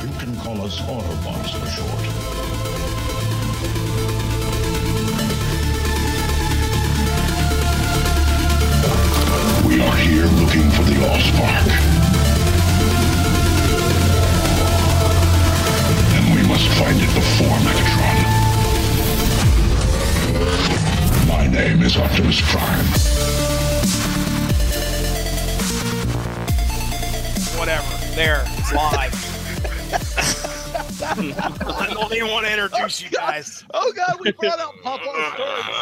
You can call us Autobots for short. We are here looking for the Allspark. And we must find it before Megatron. My name is Optimus Prime. Whatever. There. It's live. I don't even want to introduce you guys. Oh, God, we brought out Popeye's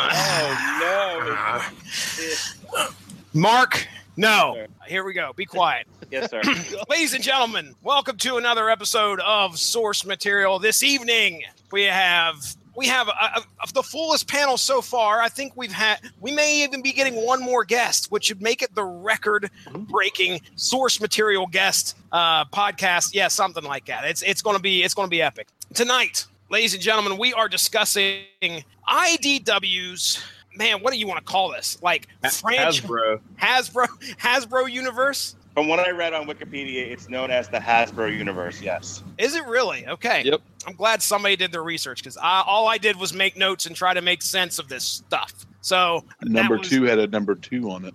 story. Oh, no. Mark, no. Here we go. Be quiet. Yes, sir. Ladies and gentlemen, welcome to another episode of Source Material. This evening, we have the fullest panel so far. I think we may even be getting one more guest, which should make it the record-breaking Source Material guest podcast. Yeah, something like that. It's going to be epic. Tonight, ladies and gentlemen, we are discussing IDW's. Man, what do you want to call this? Like Hasbro universe? From what I read on Wikipedia, it's known as the Hasbro universe, yes. Is it really? Okay. Yep. I'm glad somebody did their research because all I did was make notes and try to make sense of this stuff. So Number 2 had a number 2 on it.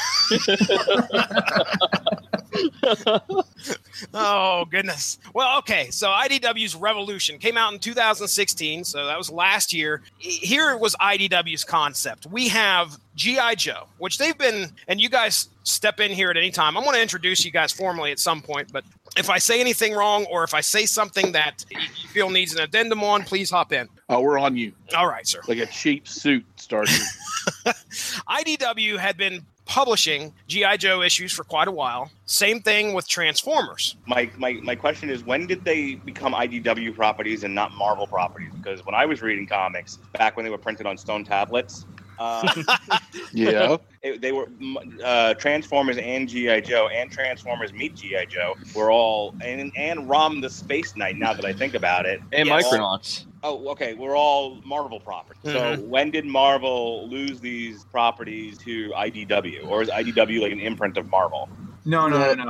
Oh, goodness. Well, okay. So IDW's Revolution came out in 2016. So that was last year. Here was IDW's concept. We have G.I. Joe, which they've been, and you guys step in here at any time. I'm going to introduce you guys formally at some point, but if I say anything wrong or if I say something that you feel needs an addendum on, please hop in. Oh, we're on you. All right, sir. Like a cheap suit starter. IDW had been publishing G.I. Joe issues for quite a while. Same thing with Transformers. My question is, when did they become IDW properties and not Marvel properties? Because when I was reading comics, back when they were printed on stone tablets, Yeah. They were Transformers and G.I. Joe and Transformers Meet G.I. Joe were all, and Rom the Space Knight, now that I think about it. And Yes. Micronauts. Oh, okay. We're all Marvel properties. Mhm. So when did Marvel lose these properties to IDW? Or is IDW like an imprint of Marvel? No.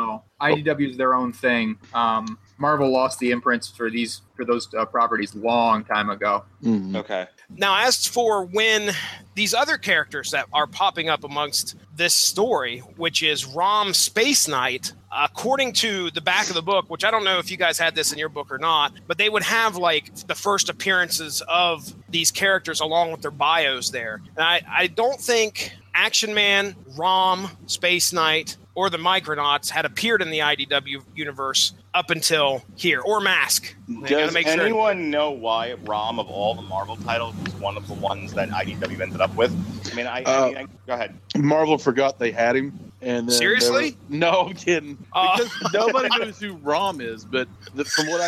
IDW is their own thing. Marvel lost the imprints for those properties long time ago. Mhm. Okay. Now, as for when these other characters that are popping up amongst this story, which is Rom Space Knight, according to the back of the book, which I don't know if you guys had this in your book or not, but they would have like the first appearances of these characters along with their bios there. And I don't think Action Man, Rom, Space Knight, or the Micronauts had appeared in the IDW universe up until here, or Mask. Does anyone know why Rom, of all the Marvel titles, was one of the ones that IDW ended up with? I mean, go ahead. Marvel forgot they had him. And then Seriously? No, I'm kidding. Oh. Because nobody knows who Rom is, but from what I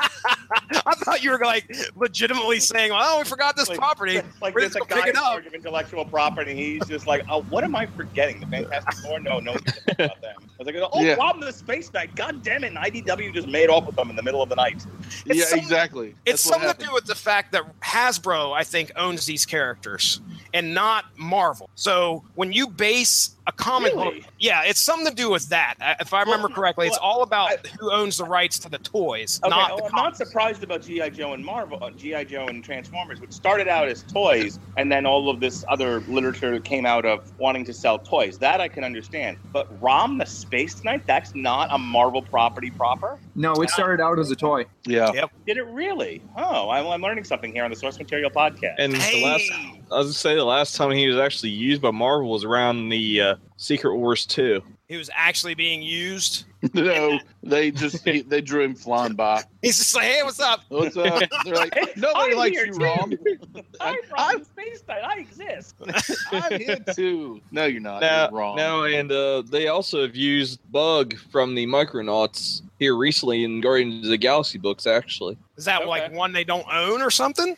can... I thought you were like legitimately saying, "Oh, we forgot this property. Like We're there's just a gonna guy pick in it up." charge of intellectual property. He's just like, oh, what am I forgetting? The Fantastic Four? No one cares about them. I was like, oh, Yeah. Rom the Space Knight. God damn it! And IDW just made off with them in the middle of the night. Yeah, something- exactly. It's That's what something to happened. do with the fact that Hasbro, I think, owns these characters and not Marvel. So when you base a comic Really? book, yeah, it's something to do with that. If I remember correctly, it's all about who owns the rights to the toys, Okay, not the I'm not comics. surprised about G.I. Joe and Marvel, G.I. Joe and Transformers, which started out as toys, and then all of this other literature came out of wanting to sell toys. That I can understand. But Rom the Space Knight, that's not a Marvel property proper? No, it started out as a toy. Yeah. Yep. Did it really? Oh, I'm learning something here on the Source Material podcast. And Hey! the last time he was actually used by Marvel was around the Secret Wars 2. He was actually being used. No, they drew him flying by. He's just like, "Hey, what's up?" What's up? They're like, nobody I'm likes here you, too. Rom. I'm Rom the Space Knight. I exist. I'm here too. No, you're not. Now, You're wrong. and they also have used Bug from the Micronauts here recently in Guardians of the Galaxy books, actually. Is that like Okay. one they don't own or something?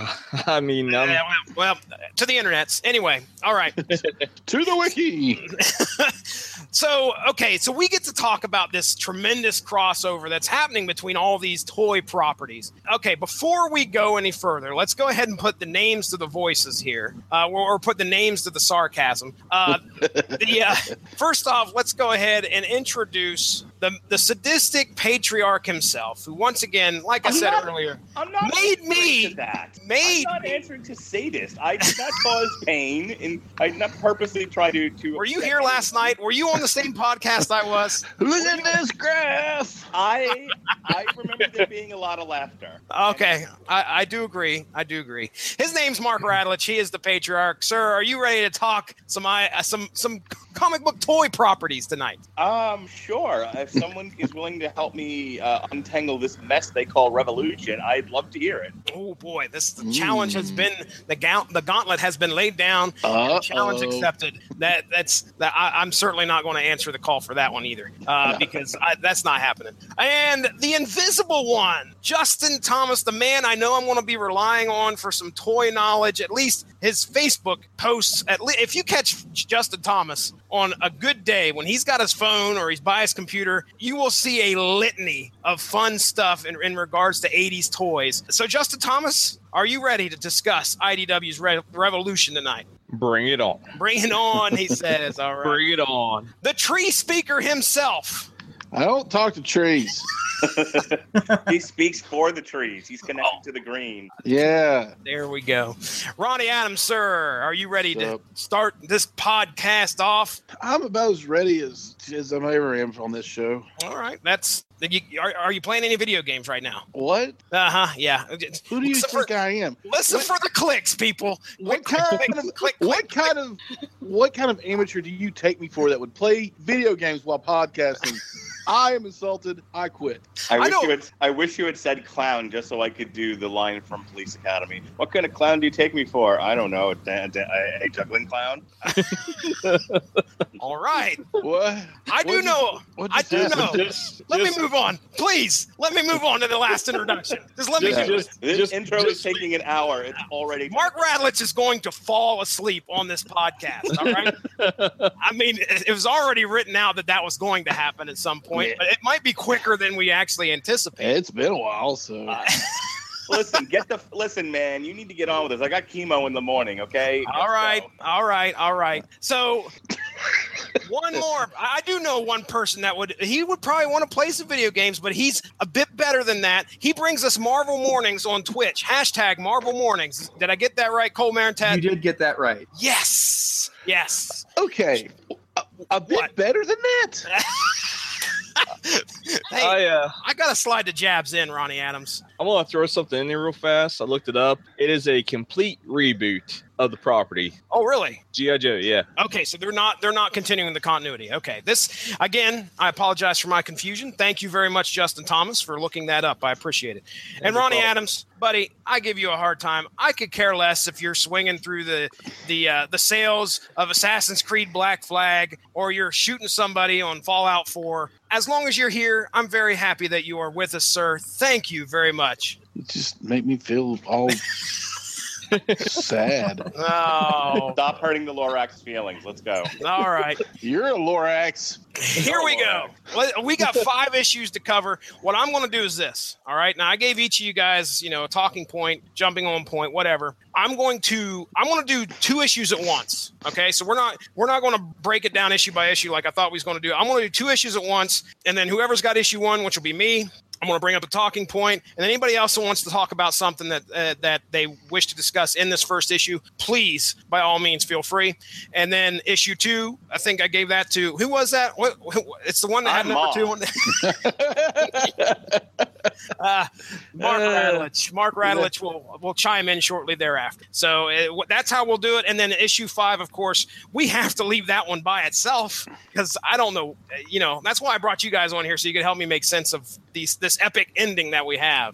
I mean, Yeah, well, to the internets. Anyway, all right. To the wiki. So we get to talk about this tremendous crossover that's happening between all these toy properties. Okay, before we go any further, let's go ahead and put the names to the voices here, or put the names to the sarcasm. First off, let's go ahead and introduce the sadistic patriarch himself, who once again, like I said earlier, I'm not made answering me to that. made I'm not me. answering to sadist. I did not cause pain, and I did not purposely try to. Were you upset here last anyone. night? Were you on the same podcast I was? Look at this graph. I remember there being a lot of laughter. Okay, I do agree. I do agree. His name's Mark Radulich. He is the patriarch. Sir, are you ready to talk some comic book toy properties tonight? Sure. If someone is willing to help me untangle this mess they call revolution, I'd love to hear it. Oh boy, the challenge has been the gauntlet has been laid down. Challenge accepted. I'm certainly not going to answer the call for that one either, because that's not happening. And the invisible one, Justin Thomas, the man I know I'm going to be relying on for some toy knowledge. At least his Facebook posts. If you catch Justin Thomas on a good day when he's got his phone or he's by his computer, you will see a litany of fun stuff in regards to 80s toys. So, Justin Thomas, are you ready to discuss IDW's revolution tonight? Bring it on. Bring it on, he says. All right. Bring it on. The tree speaker himself. I don't talk to trees. He speaks for the trees. He's connected to the green. Yeah. There we go. Ronnie Adams, sir, are you ready to What's up? start this podcast off? I'm about as ready as I ever am on this show. All right. Are you playing any video games right now? What? Uh-huh. Yeah. Who do you Listen think for- I am? Listen for the clicks, people. What Click, kind click, of click, what click, kind of amateur do you take me for that would play video games while podcasting? I am insulted. I quit. I wish you had said clown just so I could do the line from Police Academy. What kind of clown do you take me for? I don't know. A juggling clown? All right. What? I do know. I do know. Let me move on. Please, let me move on to the last introduction. Just let me do it. This intro is taking an hour. It's already... Mark Radulich is going to fall asleep on this podcast, all right? I mean, it was already written out that was going to happen at some point, Yeah. but it might be quicker than we actually anticipate. It's been a while, so Listen, man, you need to get on with this. I got chemo in the morning, okay? All right. So, one more. I do know one person that would probably want to play some video games, but he's a bit better than that. He brings us Marvel Mornings on Twitch. # Marvel Mornings. Did I get that right, Cole Marentat? You did get that right. Yes. okay. A bit What? better than that. Hey, I got to slide the jabs in, Ronnie Adams. I'm going to throw something in there real fast. I looked it up. It is a complete reboot of the property. Oh, really? G.I. Joe, yeah. Okay, so they're not continuing the continuity. Okay, this again, I apologize for my confusion. Thank you very much, Justin Thomas, for looking that up. I appreciate it. And Ronnie Adams, buddy, I give you a hard time. I could care less if you're swinging through the sales of Assassin's Creed Black Flag or you're shooting somebody on Fallout 4. As long as you're here, I'm very happy that you are with us, sir. Thank you very much. It just made me feel all sad. Oh, Stop hurting the Lorax feelings. Let's go. all right. You're a Lorax. Here we go. We got 5 issues to cover. What I'm going to do is this. All right. Now I gave each of you guys, a talking point, jumping on point, whatever. I'm going to do 2 issues at once. Okay. So we're not going to break it down issue by issue like I thought we was going to do. I'm going to do 2 issues at once, and then whoever's got issue 1, which will be me, I'm going to bring up a talking point, and anybody else who wants to talk about something that they wish to discuss in this first issue, please, by all means, feel free. And then issue 2, I think I gave that to who was that? It's the one that had number 2 on Mark Radulich. Mark Radulich will chime in shortly thereafter. So that's how we'll do it. And then issue 5, of course, we have to leave that one by itself because I don't know. That's why I brought you guys on here so you could help me make sense of this epic ending that we have.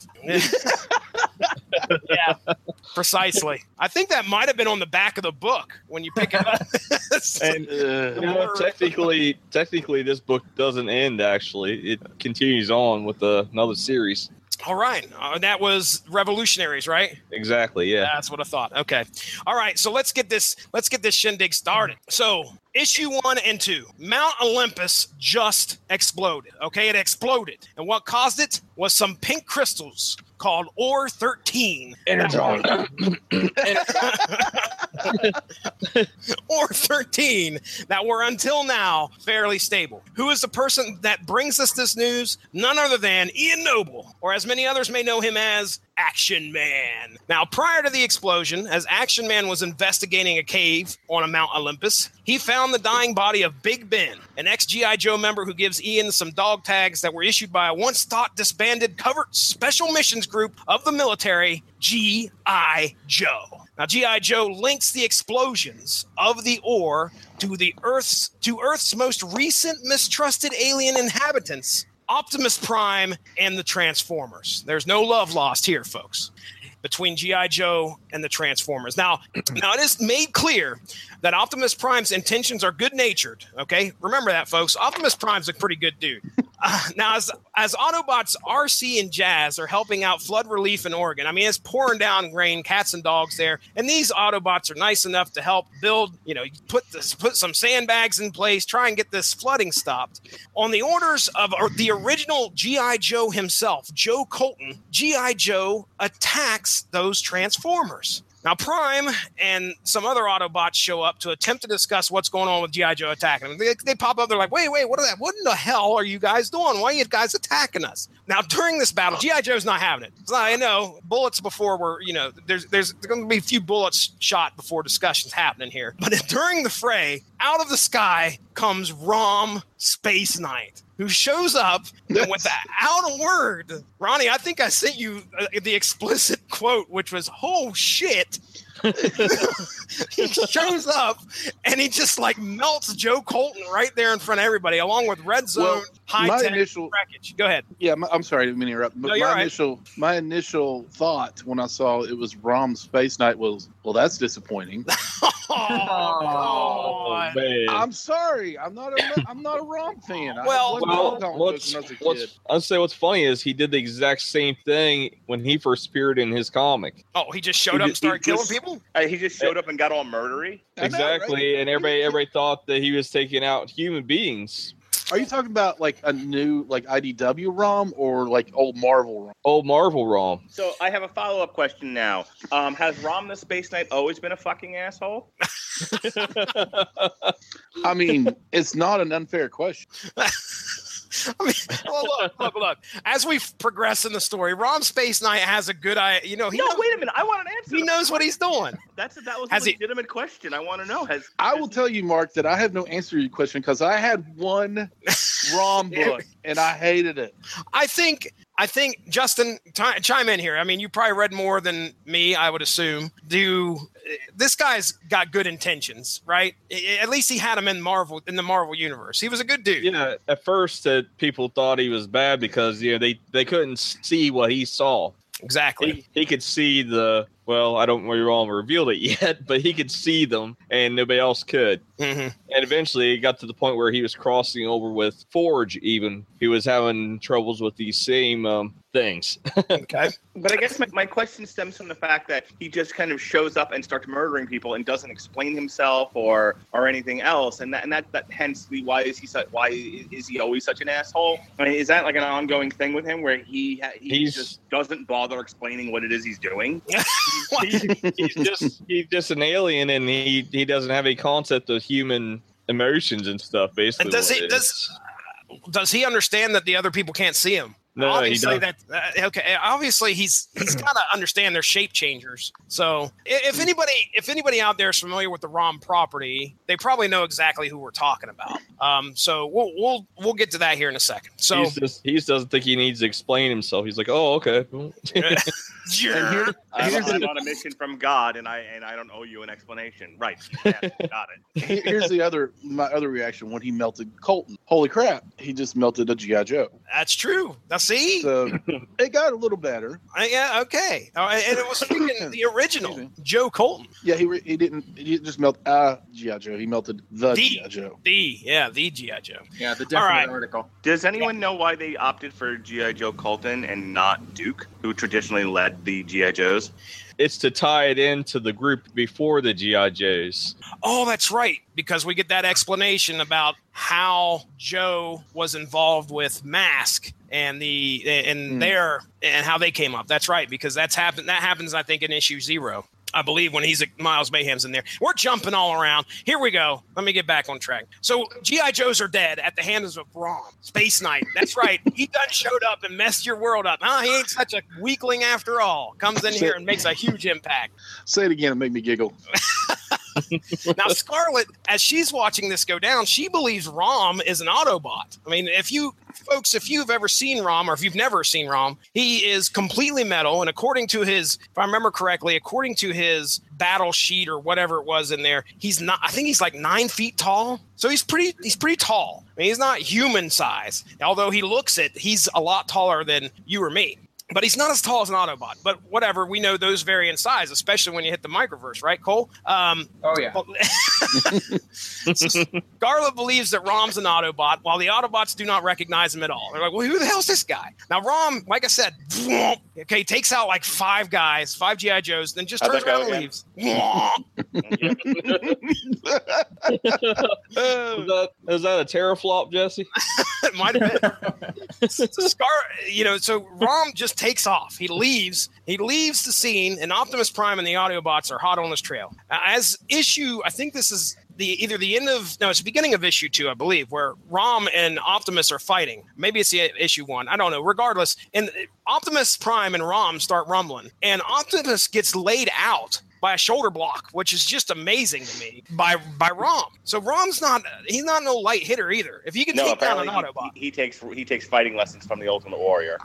Yeah, precisely. I think that might have been on the back of the book when you pick it up. And technically, this book doesn't end. Actually, it continues on with another series. All right. That was Revolutionaries, right? Exactly. Yeah. That's what I thought. Okay. All right. So let's get this shindig started. So issue 1 and 2, Mount Olympus just exploded. Okay. It exploded. And what caused it was some pink crystals called Ore 13. or 13 that were until now fairly stable. Who is the person that brings us this news? None other than Ian Noble, or as many others may know him as, Action Man. Now, prior to the explosion, as Action Man was investigating a cave on a Mount Olympus, he found the dying body of Big Ben, an ex-G.I. Joe member who gives Ian some dog tags that were issued by a once-thought disbanded covert special missions group of the military, G.I. Joe. Now, G.I. Joe links the explosions of the ore to Earth's most recent mistrusted alien inhabitants, Optimus Prime and the Transformers. There's no love lost here, folks, between G.I. Joe and the Transformers. Now it is made clear that Optimus Prime's intentions are good-natured, okay? Remember that, folks. Optimus Prime's a pretty good dude. Now, as Autobots RC and Jazz are helping out flood relief in Oregon, I mean, it's pouring down rain, cats and dogs there, and these Autobots are nice enough to help build, put some sandbags in place, try and get this flooding stopped. On the orders of the original G.I. Joe himself, Joe Colton, G.I. Joe attacks those Transformers. Now, Prime and some other Autobots show up to attempt to discuss what's going on with G.I. Joe attacking them. They pop up, they're like, wait, what in the hell are you guys doing? Why are you guys attacking us? Now, during this battle, G.I. Joe's not having it. So I know bullets before were, there's going to be a few bullets shot before discussions happening here. But during the fray, out of the sky comes Rom Space Knight, who shows up without a word. Ronnie, I think I sent you the explicit quote, which was, "Oh shit." He shows up and he just melts Joe Colton right there in front of everybody, along with Red Zone, High Tech, Wreckage. Go ahead. Yeah, I'm sorry, I didn't mean to interrupt. But No, my initial thought when I saw it was Rom Space Knight was, well, that's disappointing. Oh, man. I'm sorry, I'm not a Rom fan. I'll say what's funny is he did the exact same thing when he first appeared in his comic. Oh, he just showed up and started killing people? He just showed up and got all murdery. Exactly, right? And everybody thought that he was taking out human beings. Are you talking about a new IDW ROM or old Marvel ROM? Old Marvel ROM. So I have a follow-up question now. Has Rom the Space Knight always been a fucking asshole? I mean, it's not an unfair question. I mean, look. As we progress in the story, Rom Space Knight has a good eye. Wait a minute. I want an answer. He knows what he's doing. That was a legitimate question. I want to know. I will tell you, Mark, that I have no answer to your question because I had one ROM book and I hated it. I think Justin, chime in here. I mean, you probably read more than me, I would assume. This guy's got good intentions, right? At least he had him in the Marvel universe. He was a good dude. Yeah, at first people thought he was bad because they couldn't see what he saw. Exactly. He could see I don't really want to reveal it yet, but he could see them and nobody else could. Mm-hmm. And eventually it got to the point where he was crossing over with Forge even. He was having troubles with these same things. Okay. But I guess my question stems from the fact that he just kind of shows up and starts murdering people and doesn't explain himself or anything else. And that hence why is he always such an asshole? I mean, is that an ongoing thing with him where he just doesn't bother explaining what it is he's doing? he's just an alien and he doesn't have a concept of human emotions and stuff, basically. And does he understand that the other people can't see him? No, obviously he doesn't. Obviously he's got to understand they're shape changers. So if anybody out there is familiar with the ROM property, they probably know exactly who we're talking about. So we'll get to that here in a second. So he just doesn't think he needs to explain himself. He's like, oh, okay. Sure. I'm on a mission from God, and I don't owe you an explanation. Right? Yeah, got it. Here's my other reaction when he melted Colton. Holy crap! He just melted a G.I. Joe. That's true. Now see, so it got a little better. Yeah. Okay. And it was freaking the original Joe Colton. Yeah, he didn't just melt G.I. Joe. He melted the G.I. Joe. The G.I. Joe. Yeah, the definite article. Does anyone know why they opted for G.I. Joe Colton and not Duke, who traditionally led the G.I. Joes? It's to tie it into the group before the G.I. Joes. Oh, that's right. Because we get that explanation about how Joe was involved with Mask and how they came up. That's right. Because that happens, I think, in issue 0. I believe, when Miles Mayhem's in there. We're jumping all around. Here we go. Let me get back on track. So G.I. Joes are dead at the hands of Rom, Space Knight. That's right. He done showed up and messed your world up. He ain't such a weakling after all. Comes in here and makes a huge impact. Say it again and make me giggle. Now, Scarlet, as she's watching this go down, she believes Rom is an Autobot. I mean, if you've ever seen Rom, or if you've never seen Rom, he is completely metal. And according to his, if I remember correctly, according to his battle sheet or whatever it was in there, I think he's like 9 feet tall. So he's pretty tall. I mean, he's not human size. Although he looks it, he's a lot taller than you or me. But he's not as tall as an Autobot. But whatever, we know those vary in size, especially when you hit the Microverse, right, Cole? Oh, yeah. So Scarlet believes that Rom's an Autobot, while the Autobots do not recognize him at all. They're like, well, who the hell's this guy? Now, Rom, like I said, okay, takes out like 5 guys, 5 G.I. Joes, then just turns around and leaves. Is that a teraflop, Jesse? It might have been. So Rom just takes off. He leaves the scene, and Optimus Prime and the Autobots are hot on his trail. As issue, I think this is it's the beginning of issue 2, I believe, where Rom and Optimus are fighting. Maybe it's the issue 1. I don't know. Regardless, and Optimus Prime and Rom start rumbling, and Optimus gets laid out by a shoulder block, which is just amazing to me, by Rom. So Rom's he's not no light hitter either. If he can take down an Autobot. He takes fighting lessons from the Ultimate Warrior.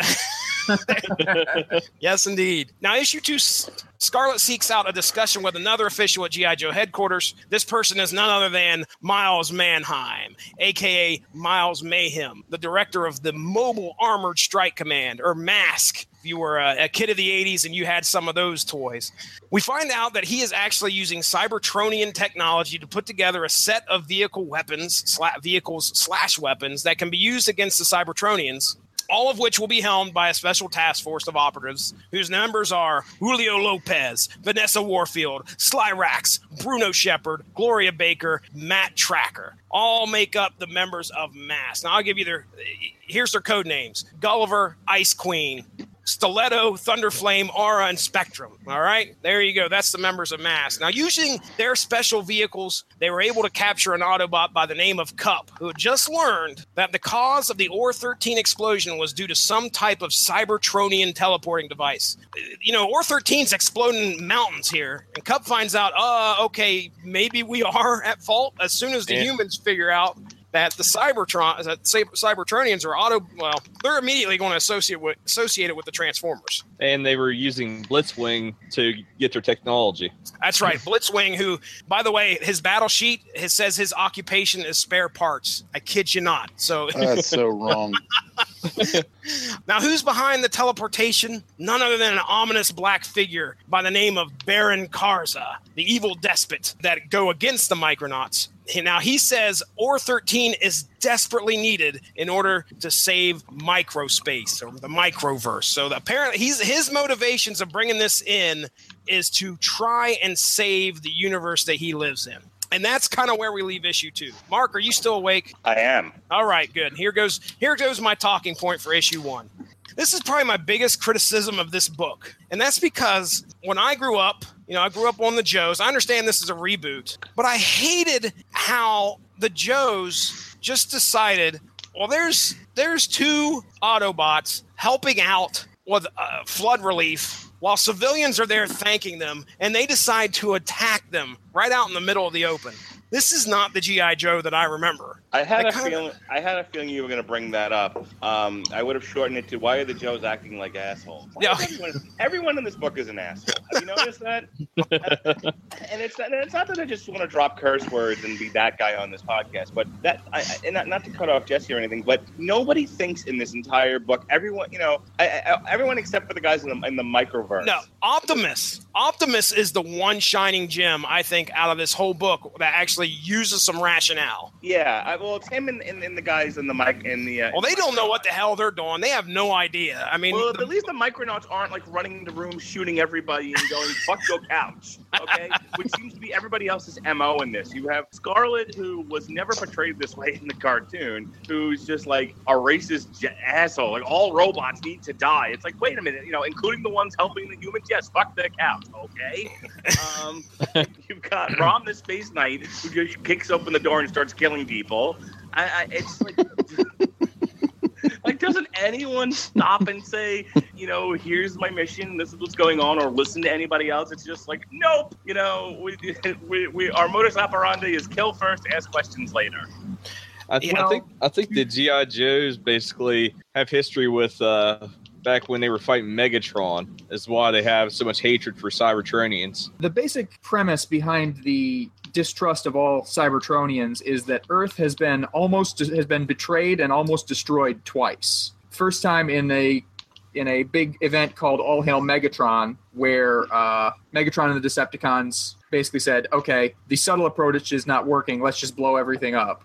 Yes, indeed. Now, issue 2, Scarlet seeks out a discussion with another official at G.I. Joe headquarters. This person is none other than Miles Mannheim, a.k.a. Miles Mayhem, the director of the Mobile Armored Strike Command, or MASK. If you were a kid of the 80s and you had some of those toys. We find out that he is actually using Cybertronian technology to put together a set of vehicles/weapons that can be used against the Cybertronians, all of which will be helmed by a special task force of operatives whose members are Julio Lopez, Vanessa Warfield, Slyrax, Bruno Shepard, Gloria Baker, Matt Tracker. All make up the members of MASK. Now, I'll give you here's their code names: Gulliver, Ice Queen, Stiletto, Thunderflame, Aura, and Spectrum. All right, there you go. That's the members of MASK. Now, using their special vehicles, they were able to capture an Autobot by the name of Cup, who had just learned that the cause of the OR-13 explosion was due to some type of Cybertronian teleporting device. OR-13's exploding mountains here, and Cup finds out, okay, maybe we are at fault. As soon as the humans figure out that the Cybertronians are they're immediately going to associate it with the Transformers. And they were using Blitzwing to get their technology. That's right. Blitzwing, who, by the way, his battle sheet says his occupation is spare parts. I kid you not. So that's so wrong. Now, who's behind the teleportation? None other than an ominous black figure by the name of Baron Karza, the evil despot that go against the Micronauts. Now, he says OR-13 is desperately needed in order to save microspace, or the microverse. So apparently his motivations of bringing this in is to try and save the universe that he lives in. And that's kind of where we leave issue 2. Mark, are you still awake? I am. All right, good. Here goes my talking point for issue 1. This is probably my biggest criticism of this book. And that's because when I grew up, I grew up on the Joes. I understand this is a reboot, but I hated how the Joes just decided, well, there's 2 Autobots helping out with flood relief while civilians are there thanking them, and they decide to attack them right out in the middle of the open. This is not the G.I. Joe that I remember. I had a feeling you were going to bring that up. I would have shortened it to, why are the Joes acting like assholes? Yeah. Everyone in this book is an asshole. Have you noticed that? And it's not that I just want to drop curse words and be that guy on this podcast, but not to cut off Jesse or anything, but nobody thinks in this entire book, everyone except for the guys in the microverse. No, Optimus is the one shining gem, I think, out of this whole book that actually uses some rationale. Yeah, it's him and the guys in the mic in the. Well, they don't know what the hell they're doing. They have no idea. I mean, at least the Micronauts aren't like running the room, shooting everybody, and going "fuck your couch," okay? Which seems to be everybody else's MO in this. You have Scarlet, who was never portrayed this way in the cartoon, who's just like a racist asshole. Like, all robots need to die. It's like, wait a minute, including the ones helping the humans. Yes, fuck the couch. Rom, okay? You've got Rom the Space Knight who just kicks open the door and starts killing people. It's like... Like, doesn't anyone stop and say, here's my mission, this is what's going on, or listen to anybody else? It's just like, nope. We our modus operandi is kill first, ask questions later. I think the GI Joes basically have history with back when they were fighting Megatron, is why they have so much hatred for Cybertronians. The basic premise behind the distrust of all Cybertronians is that Earth has been betrayed and almost destroyed twice. First time in a big event called All Hail Megatron, where Megatron and the Decepticons basically said, okay, the subtle approach is not working, let's just blow everything up.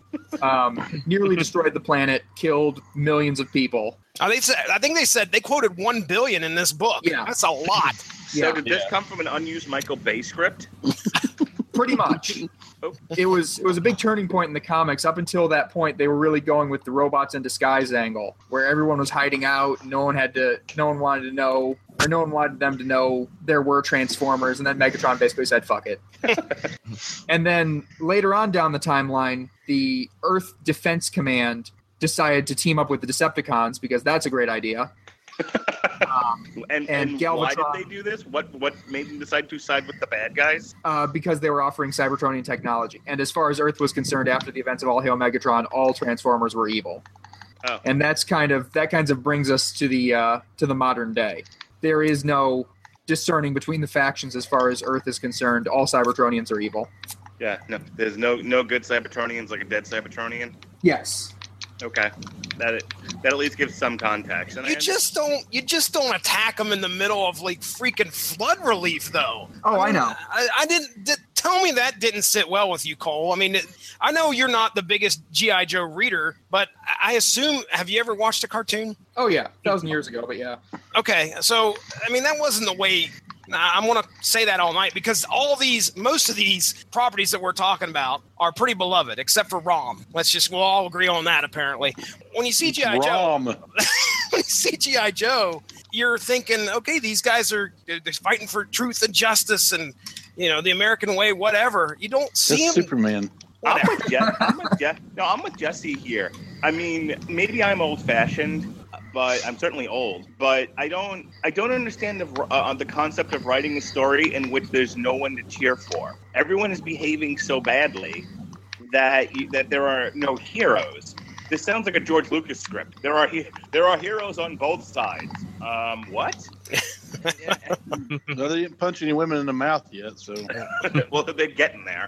Nearly destroyed the planet, killed millions of people. I think they said they quoted 1 billion in this book. Yeah. That's a lot. So did this come from an unused Michael Bay script? Pretty much. It was a big turning point in the comics. Up until that point, they were really going with the robots in disguise angle, where everyone was hiding out. No one wanted them to know there were Transformers, and then Megatron basically said, fuck it. And then later on down the timeline, the Earth Defense Command decided to team up with the Decepticons because that's a great idea. And Galvatron, why did they do this? What made them decide to side with the bad guys? Because they were offering Cybertronian technology. And as far as Earth was concerned, after the events of All Hail Megatron, all Transformers were evil. Oh. And that kind of brings us to the modern day. There is no discerning between the factions as far as Earth is concerned. All Cybertronians are evil. Yeah, no, there's no good Cybertronians like a dead Cybertronian. Yes. Okay, that at least gives some context. And You just don't attack them in the middle of like freaking flood relief, though. Oh, I know. I didn't. Tell me that didn't sit well with you, Cole. I mean, I know you're not the biggest GI Joe reader, but I assume, have you ever watched a cartoon? Oh yeah, 1,000 years ago, but yeah. Okay, so I mean that wasn't the way. I'm going to say that all night because most of these properties that we're talking about are pretty beloved, except for Rom. We'll all agree on that. Apparently, when you see GI Joe, when you see GI Joe, you're thinking, okay, these guys they're fighting for truth and justice and the American way, whatever. You don't see That's them. Superman. I'm with Jesse here. I mean, maybe I'm old-fashioned, but I'm certainly old. But I don't understand the concept of writing a story in which there's no one to cheer for. Everyone is behaving so badly that there are no heroes. This sounds like a George Lucas script. There are heroes on both sides. What? No, they didn't punch any women in the mouth yet, so. Well, they're getting there.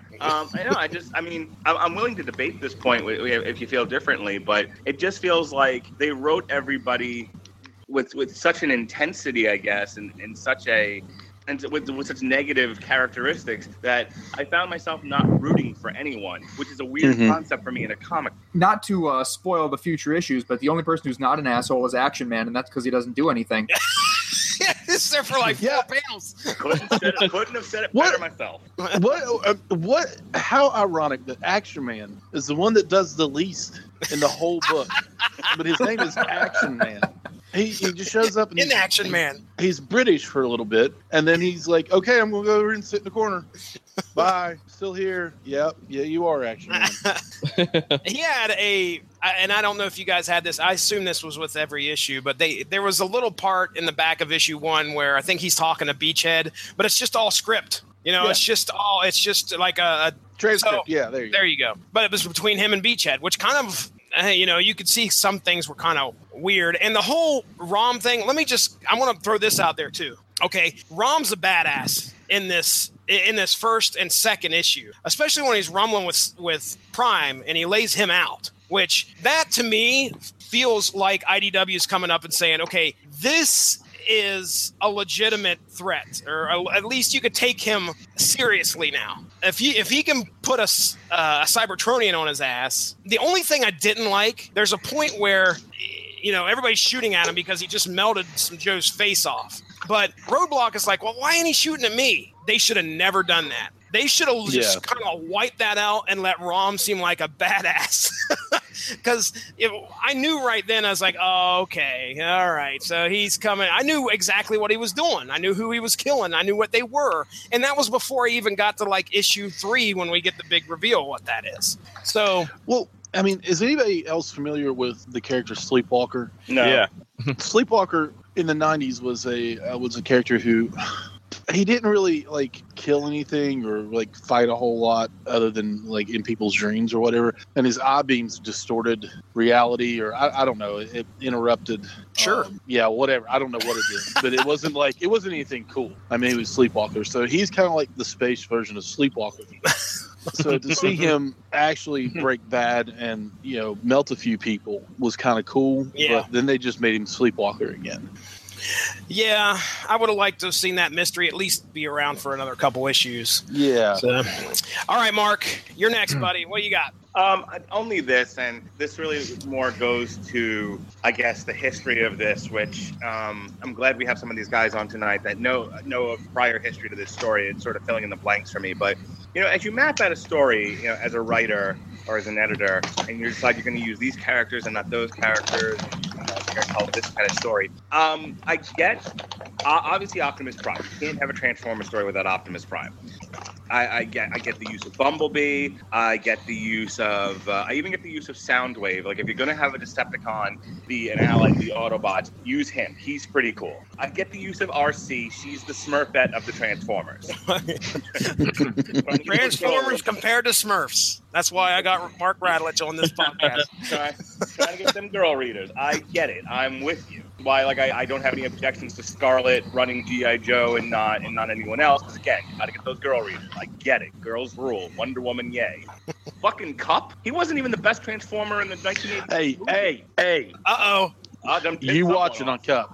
I'm willing to debate this point if you feel differently, but it just feels like they wrote everybody with such an intensity, I guess, and such a. And with such negative characteristics that I found myself not rooting for anyone, which is a weird concept for me in a comic. Not to spoil the future issues, but the only person who's not an asshole is Action Man, and that's because he doesn't do anything. Yeah, it's there for like 4 panels. Couldn't have said it better myself. What? How ironic that Action Man is the one that does the least in the whole book, but his name is Action Man. He just shows up and in Action Man. He's British for a little bit, and then he's like, "Okay, I'm gonna go over and sit in the corner. Bye, still here. Yep, yeah, you are Action Man." He had and I don't know if you guys had this. I assume this was with every issue, but there was a little part in the back of issue 1 where I think he's talking to Beachhead, but it's just all script. It's just like a transcript. So, yeah, there you go. But it was between him and Beachhead, which kind of. You could see some things were kind of weird. And the whole Rom thing, I want to throw this out there too. Okay, Rom's a badass in this first and second issue, especially when he's rumbling with Prime and he lays him out, which that to me feels like IDW is coming up and saying, okay, this is a legitimate threat, or at least you could take him seriously now. If he can put a Cybertronian on his ass. The only thing I didn't like, there's a point where everybody's shooting at him because he just melted some Joe's face off. But Roadblock is like, well, why ain't he shooting at me? They should have never done that. They should have just kind of wiped that out and let Rom seem like a badass. because I knew right then. I was like, oh, okay, all right. So he's coming. I knew exactly what he was doing. I knew who he was killing. I knew what they were, and that was before I even got to like issue 3 when we get the big reveal of what that is. So, well, I mean, is anybody else familiar with the character Sleepwalker? No. Yeah. Sleepwalker in the 90s was a character who he didn't really like kill anything or like fight a whole lot other than like in people's dreams or whatever. And his eye beams distorted reality, or I don't know, it interrupted. Sure. Yeah, whatever. I don't know what it did, but it wasn't anything cool. I mean, he was Sleepwalker, so he's kind of like the space version of Sleepwalker. So to see him actually break bad and, you know, melt a few people was kind of cool. Yeah. But then they just made him Sleepwalker again. Yeah, I would have liked to have seen that mystery at least be around for another couple issues. Yeah. So, all right, Mark, you're next, buddy. What you got? Only this, and this really more goes to, I guess, the history of this, which I'm glad we have some of these guys on tonight that know of prior history to this story. It's sort of filling in the blanks for me. But, you know, as you map out a story, you know, as a writer or as an editor, and you decide you're going to use these characters and not those characters, and you're going to tell this kind of story, I get, obviously, Optimus Prime. You can't have a Transformers story without Optimus Prime. I get the use of Bumblebee. I get the use of. I even get the use of Soundwave. Like if you're gonna have a Decepticon be an ally to the Autobots, use him. He's pretty cool. I get the use of RC. She's the Smurfette of the Transformers. Transformers compared to Smurfs. That's why I got Mark Radulich on this podcast. Trying to get them girl readers. I get it. I'm with you. Why, like, I don't have any objections to Scarlet running G.I. Joe and not anyone else. Because again, you gotta get those girl readers. I get it. Girls rule. Wonder Woman, yay. Fucking Cup. He wasn't even the best Transformer in the 1980s. Hey. Uh-oh. You watch it on Cup.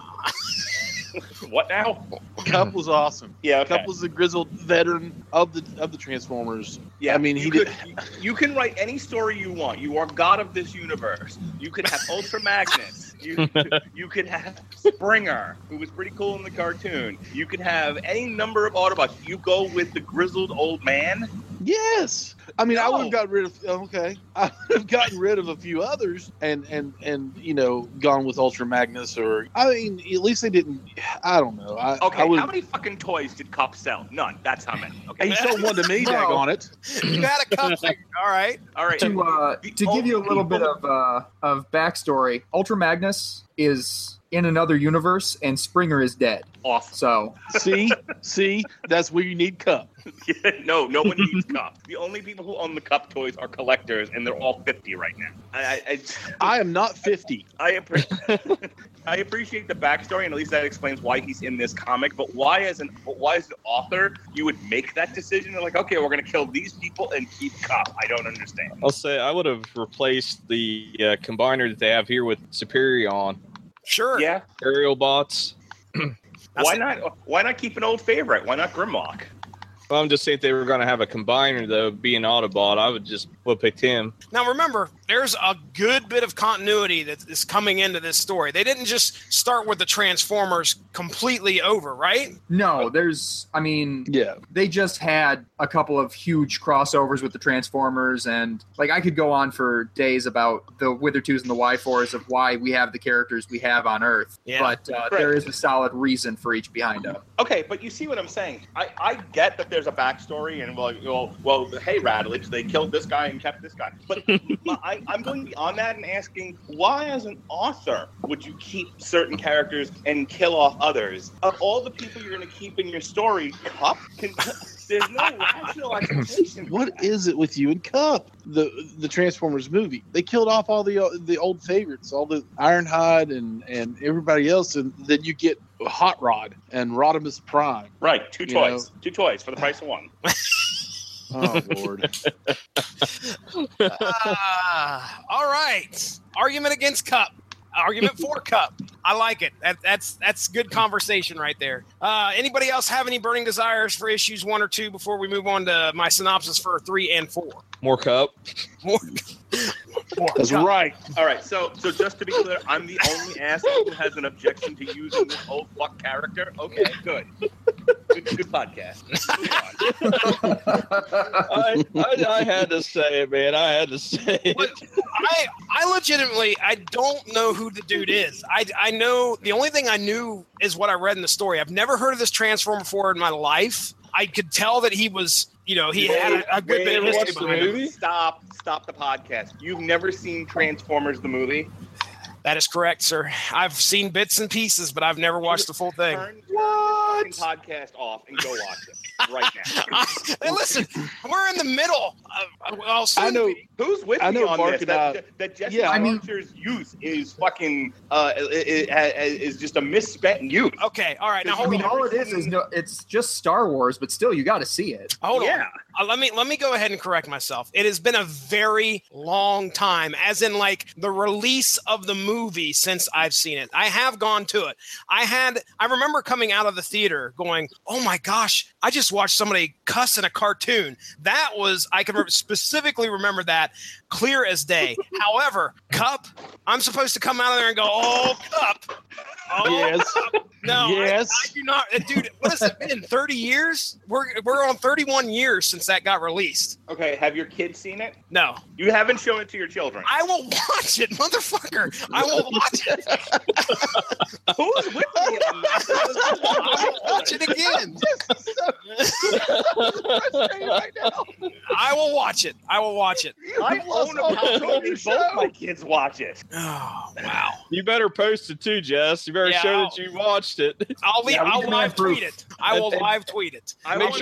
What now? Cup was awesome. Yeah, okay. Cup was a grizzled veteran of the Transformers. Yeah, I mean, you can write any story you want. You are god of this universe. You could have Ultra Magnus. You could have Springer, who was pretty cool in the cartoon. You could have any number of Autobots. You go with the grizzled old man. Yes. I mean, No. I would have gotten rid of. Okay, I would have gotten rid of a few others, and you know, gone with Ultra Magnus, or I mean, at least they didn't. I don't know. Okay, how many fucking toys did Cup sell? None. That's how many. Okay, He sold one to me. Dag on it. You got a cup figure. All right. all right. To give you a little bit of backstory, Ultra Magnus is in another universe, and Springer is dead. Awesome. So See, that's where you need Cup. No one needs Cup. The only people who own the Cup toys are collectors, and they're all 50 right now. I am not 50. I appreciate the backstory, and at least that explains why he's in this comic. But why, as an author, you would make that decision? They're like, okay, we're going to kill these people and keep Cup. I don't understand. I'll say I would have replaced the combiner that they have here with Superion. Sure. Yeah. Aerial bots. Why not keep an old favorite? Why not Grimlock? Well, I'm just saying if they were going to have a combiner, though, be an Autobot, I would have picked him. Now, remember, there's a good bit of continuity that is coming into this story. They didn't just start with the Transformers completely over, right? no, Yeah. they just had a couple of huge crossovers with the Transformers, and like I could go on for days about the Wither-2s and the Y-4s of why we have the characters we have on Earth. Yeah. But there is a solid reason for each behind them. Okay, but you see what I'm saying. I get that there's a backstory, and well, hey, Radulich, they killed this guy and kept this guy. But I'm going beyond that and asking, why, as an author, would you keep certain characters and kill off others? Of all the people you're going to keep in your story, Cup? There's no rational explanation. What is it with you and Cup? The Transformers movie. They killed off all the old favorites, all the Ironhide and everybody else, and then you get Hot Rod and Rodimus Prime. Right, two toys for the price of one. Oh Lord. All right. Argument against Cup. Argument for Cup. I like it. That's good conversation right there. Anybody else have any burning desires for issues 1 or 2 before we move on to my synopsis for 3 and 4? More Cup. More That's Cup. right. All right, so just to be clear, I'm the only asshole who has an objection to using this old fuck character. Okay, good. Good podcast. I had to say it, man. I had to say it. But I legitimately, I don't know who the dude is. I know the only thing I knew is what I read in the story. I've never heard of this Transformer before in my life. I could tell that he was, he had a good bit of history behind him. Stop the podcast. You've never seen Transformers the movie? That is correct, sir. I've seen bits and pieces, but I've never watched the full thing. Turn the podcast off and go watch it right now. Hey, listen, we're in the middle. I know. Who's with I me know on Mark this? and That Jesse yeah, I mean- Archer's youth is fucking is just a misspent youth. Okay, all right. Now hold on. all it is it's just Star Wars, but still, you got to see it. Hold Yeah. on. Let me go ahead and correct myself. It has been a very long time, as in like the release of the movie since I've seen it. I have gone to it. I remember coming out of the theater going, "Oh my gosh, I just watched somebody cuss in a cartoon." I can specifically remember that clear as day. However, Cup, I'm supposed to come out of there and go, "Oh, Cup." Oh, Yes. Cup. No, Yes. I do not. Dude, what has it been? 30 years? We're on 31 years since that got released. Okay, have your kids seen it? No. You haven't shown it to your children. I will watch it, motherfucker. I will watch it. Who's with me on this? I will watch it again. I will watch it. I will watch it. I own a copy. Both my kids watch it. Oh, wow. You better post it too, Jess. You better Yeah, show that you watched it. I'll demand live proof. tweet it. I will live tweet it. Make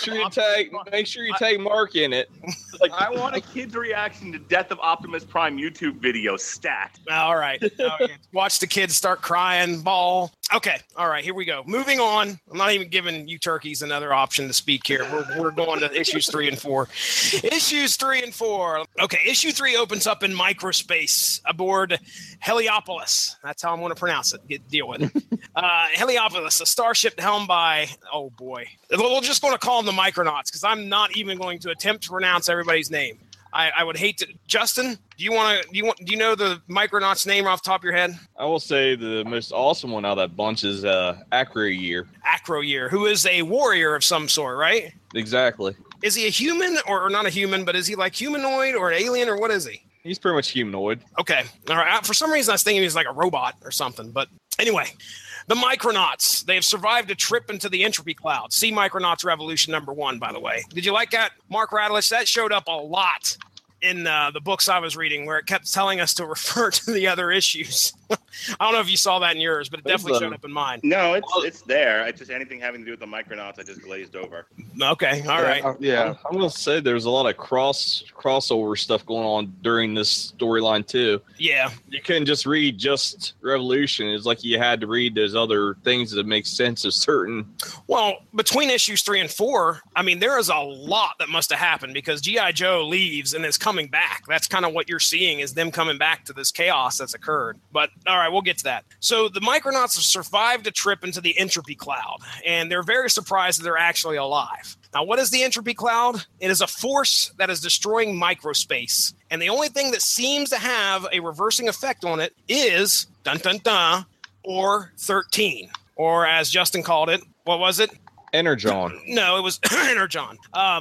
sure you tag Mark in it. I want a kid's reaction to Death of Optimus Prime YouTube video stat. All right. Okay. Watch the kids start crying, ball. Okay. All right. Here we go. Moving on. I'm not even giving you turkeys another option to speak here. We're going to issues 3 and 4. Issues 3 and 4. Okay. Issue 3 opens up in microspace aboard Heliopolis. That's how I'm going to pronounce it. Deal with it. Heliopolis, a starship helmed by, oh boy. We're just going to call them the Micronauts because I'm not even going to attempt to pronounce everybody's name. I would hate to. Justin, do you know the Micronauts name off the top of your head? I will say the most awesome one out of that bunch is Acroyear. Acroyear, who is a warrior of some sort, right? Exactly. Is he a human or not a human, but is he like humanoid or an alien or what is he? He's pretty much humanoid. Okay. All right. For some reason, I was thinking he was like a robot or something. But anyway, the Micronauts, they have survived a trip into the entropy cloud. See Micronauts Revolution #1, by the way. Did you like that, Mark Radulich? That showed up a lot in the books I was reading where it kept telling us to refer to the other issues. I don't know if you saw that in yours, but it definitely showed up in mine. No, it's there. It's just anything having to do with the Micronauts, I just glazed over. Okay. All right. Yeah. I'm going to say there's a lot of crossover stuff going on during this storyline, too. Yeah. You couldn't just read just Revolution. It's like you had to read those other things that make sense of certain. Well, between issues 3 and 4, I mean, there is a lot that must have happened because G.I. Joe leaves and is coming back. That's kind of what you're seeing is them coming back to this chaos that's occurred. But all right, we'll get to that. So the Micronauts have survived a trip into the entropy cloud, and they're very surprised that they're actually alive. Now, what is the entropy cloud? It is a force that is destroying microspace. And the only thing that seems to have a reversing effect on it is, dun dun dun, or 13. Or as Justin called it, what was it? Energon. No, it was Energon. A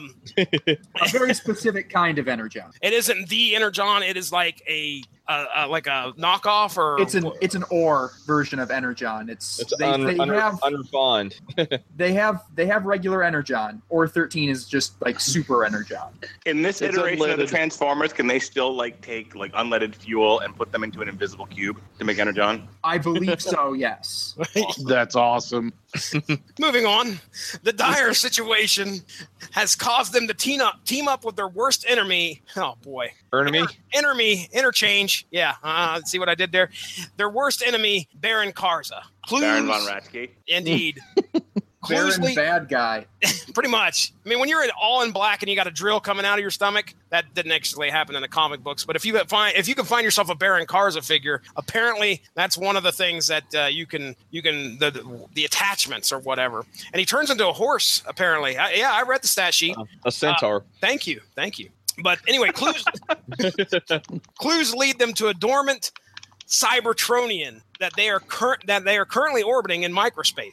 very specific kind of Energon. It isn't the Energon. It is like a knockoff, or It's an ore version of Energon. unrefined. They have regular Energon. Or 13 is just like super Energon. In this It's iteration of the unleaded. Transformers, can they still take unleaded fuel and put them into an invisible cube to make Energon? I believe so. Yes. That's awesome. Moving on. The dire situation has caused them to team up with their worst enemy. Oh boy. Enemy? Interchange. Yeah. See what I did there? Their worst enemy, Baron Karza. Baron von Raschke. Indeed. Clues Baron bad guy. Pretty much. I mean, when you're all in black and you got a drill coming out of your stomach, that didn't actually happen in the comic books. But if you can find yourself a Baron Karza figure, apparently that's one of the things that you can the attachments or whatever. And he turns into a horse. Apparently, I read the stat sheet. A centaur. Thank you. But anyway, clues lead them to a dormant Cybertronian that they are currently orbiting in microspace.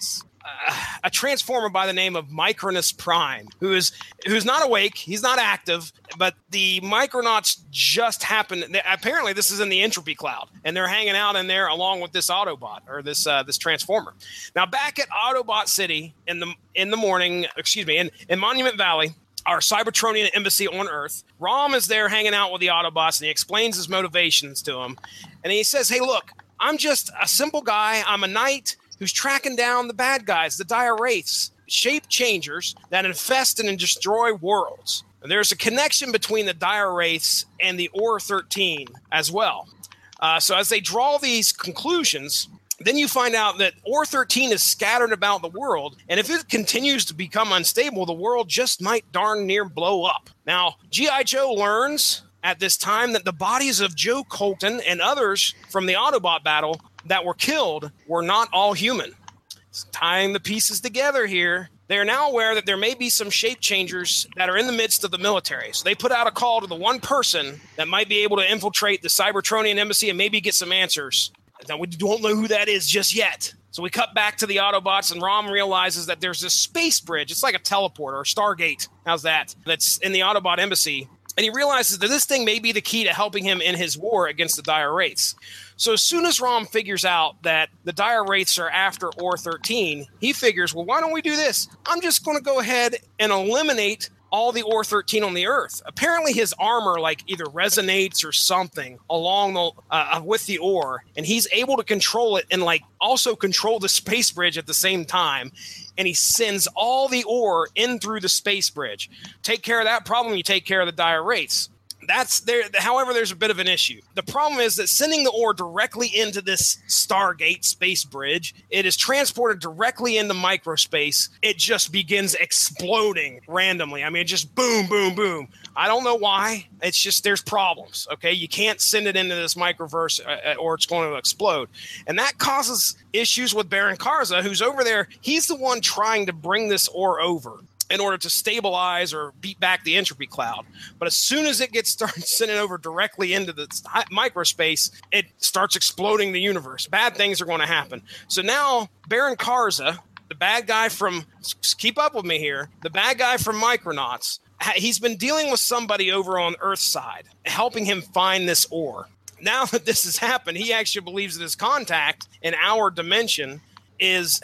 a transformer by the name of Micronus Prime, who's not awake. He's not active, but the Micronauts just happened. Apparently, this is in the entropy cloud, and they're hanging out in there along with this Autobot or this transformer. Now, back at Autobot City in the morning, in Monument Valley, our Cybertronian embassy on Earth, Rom is there hanging out with the Autobots, and he explains his motivations to them. And he says, "Hey, look, I'm just a simple guy. I'm a knight who's tracking down the bad guys, the dire wraiths, shape changers that infest and destroy worlds. And there's a connection between the dire wraiths and the Or-13 as well." So as they draw these conclusions, then you find out that Or-13 is scattered about the world, and if it continues to become unstable, the world just might darn near blow up. Now, G.I. Joe learns at this time that the bodies of Joe Colton and others from the Autobot battle that were killed were not all human. It's tying the pieces together here. They are now aware that there may be some shape changers that are in the midst of the military. So they put out a call to the one person that might be able to infiltrate the Cybertronian embassy and maybe get some answers. Now, we don't know who that is just yet. So we cut back to the Autobots, and Rom realizes that there's this space bridge. It's like a teleporter or Stargate. How's that? That's in the Autobot embassy. And he realizes that this thing may be the key to helping him in his war against the dire wraiths. So as soon as Rom figures out that the dire wraiths are after Or-13, he figures, well, why don't we do this? I'm just going to go ahead and eliminate all the Or-13 on the Earth. Apparently his armor either resonates or something along the with the Or, and he's able to control it and also control the space bridge at the same time. And he sends all the Or in through the space bridge. Take care of that problem, you take care of the dire wraiths. That's there. However, there's a bit of an issue. The problem is that sending the Or directly into this Stargate space bridge, it is transported directly into microspace. It just begins exploding randomly. I mean, just boom, boom, boom. I don't know why. It's just there's problems. Okay, you can't send it into this microverse or it's going to explode, and that causes issues with Baron Karza, who's over there. He's the one trying to bring this Or over in order to stabilize or beat back the entropy cloud. But as soon as it gets started sending over directly into the microspace, it starts exploding the universe. Bad things are going to happen. So now Baron Karza, the bad guy from, keep up with me here, the bad guy from Micronauts, he's been dealing with somebody over on Earth's side, helping him find this Or. Now that this has happened, he actually believes that his contact in our dimension is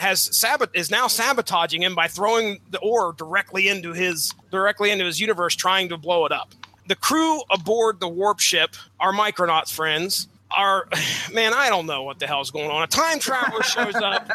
now sabotaging him by throwing the Or directly into his universe, trying to blow it up. The crew aboard the warp ship, our Micronauts friends, I don't know what the hell's going on. A time traveler shows up.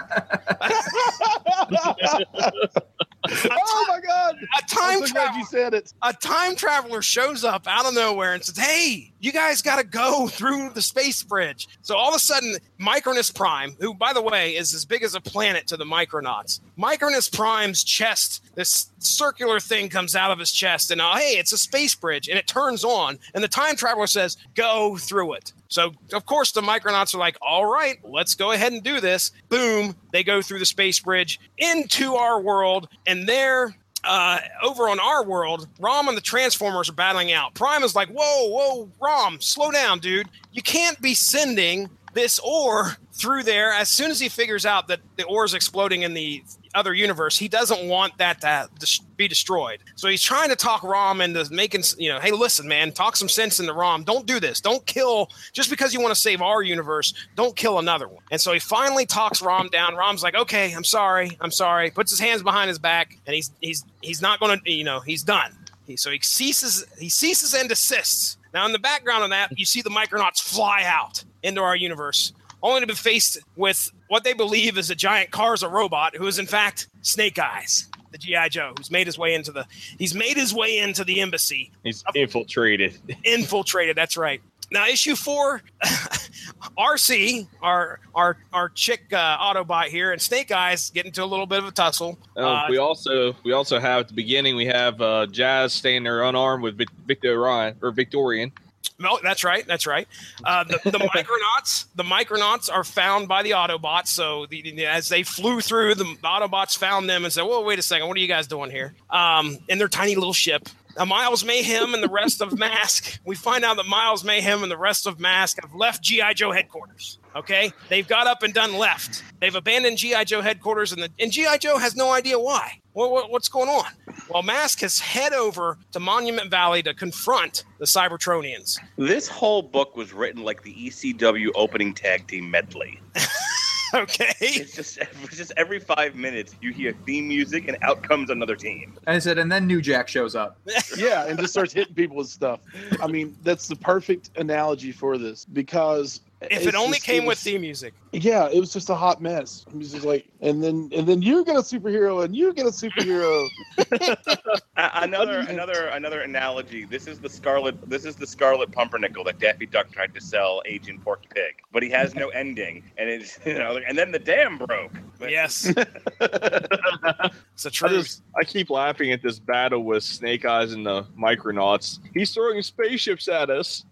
Oh my God! I'm so glad you said it. A time traveler shows up out of nowhere and says, "Hey, you guys got to go through the space bridge." So all of a sudden, Micronus Prime, who by the way is as big as a planet to the Micronauts, Micronus Prime's chest, this circular thing comes out of his chest, and hey, it's a space bridge, and it turns on, and the time traveler says, "Go through it." So, of course, the Micronauts are like, all right, let's go ahead and do this. Boom, they go through the space bridge into our world, and there, over on our world, Rom and the Transformers are battling out. Prime is like, whoa, Rom, slow down, dude. You can't be sending this Or through there. As soon as he figures out that the Or is exploding in the other universe, he doesn't want that to be destroyed. So he's trying to talk Rom into making, hey, listen, man, talk some sense into Rom. Don't do this. Don't kill, just because you want to save our universe, don't kill another one. And so he finally talks Rom down. Rom's like, okay, I'm sorry. Puts his hands behind his back, and he's not going to, he's done. So he ceases and desists. Now in the background of that, you see the Micronauts fly out into our universe, only to be faced with what they believe is a giant Karza robot, who is in fact Snake Eyes, the G.I. Joe, who's made his way into the embassy. He's infiltrated. That's right. Now, issue 4, RC, our chick Autobot here, and Snake Eyes get into a little bit of a tussle. We also have at the beginning, we have Jazz standing there unarmed with Victorian. No, that's right. The Micronauts are found by the Autobots. So as they flew through, the Autobots found them and said, "Whoa, wait a second, what are you guys doing here?" In their tiny little ship. Miles Mayhem and the rest of Mask. We find out that Miles Mayhem and the rest of Mask have left G.I. Joe headquarters. Okay, they've got up and done left. They've abandoned G.I. Joe headquarters, and G.I. Joe has no idea why. What's going on? Well, Mask has head over to Monument Valley to confront the Cybertronians. This whole book was written like the ECW opening tag team medley. Okay. It's just every 5 minutes you hear theme music and out comes another team. And I said, and then New Jack shows up. Yeah, and just starts hitting people with stuff. I mean, that's the perfect analogy for this because if it only came with theme music. Yeah, it was just a hot mess. It was just like, and then you get a superhero, and you get a superhero. Another analogy. This is the Scarlet Pumpernickel that Daffy Duck tried to sell Agent Porky Pig, but he has no ending, and it's and then the dam broke. Yes, it's the truth. I keep laughing at this battle with Snake Eyes and the Micronauts. He's throwing spaceships at us.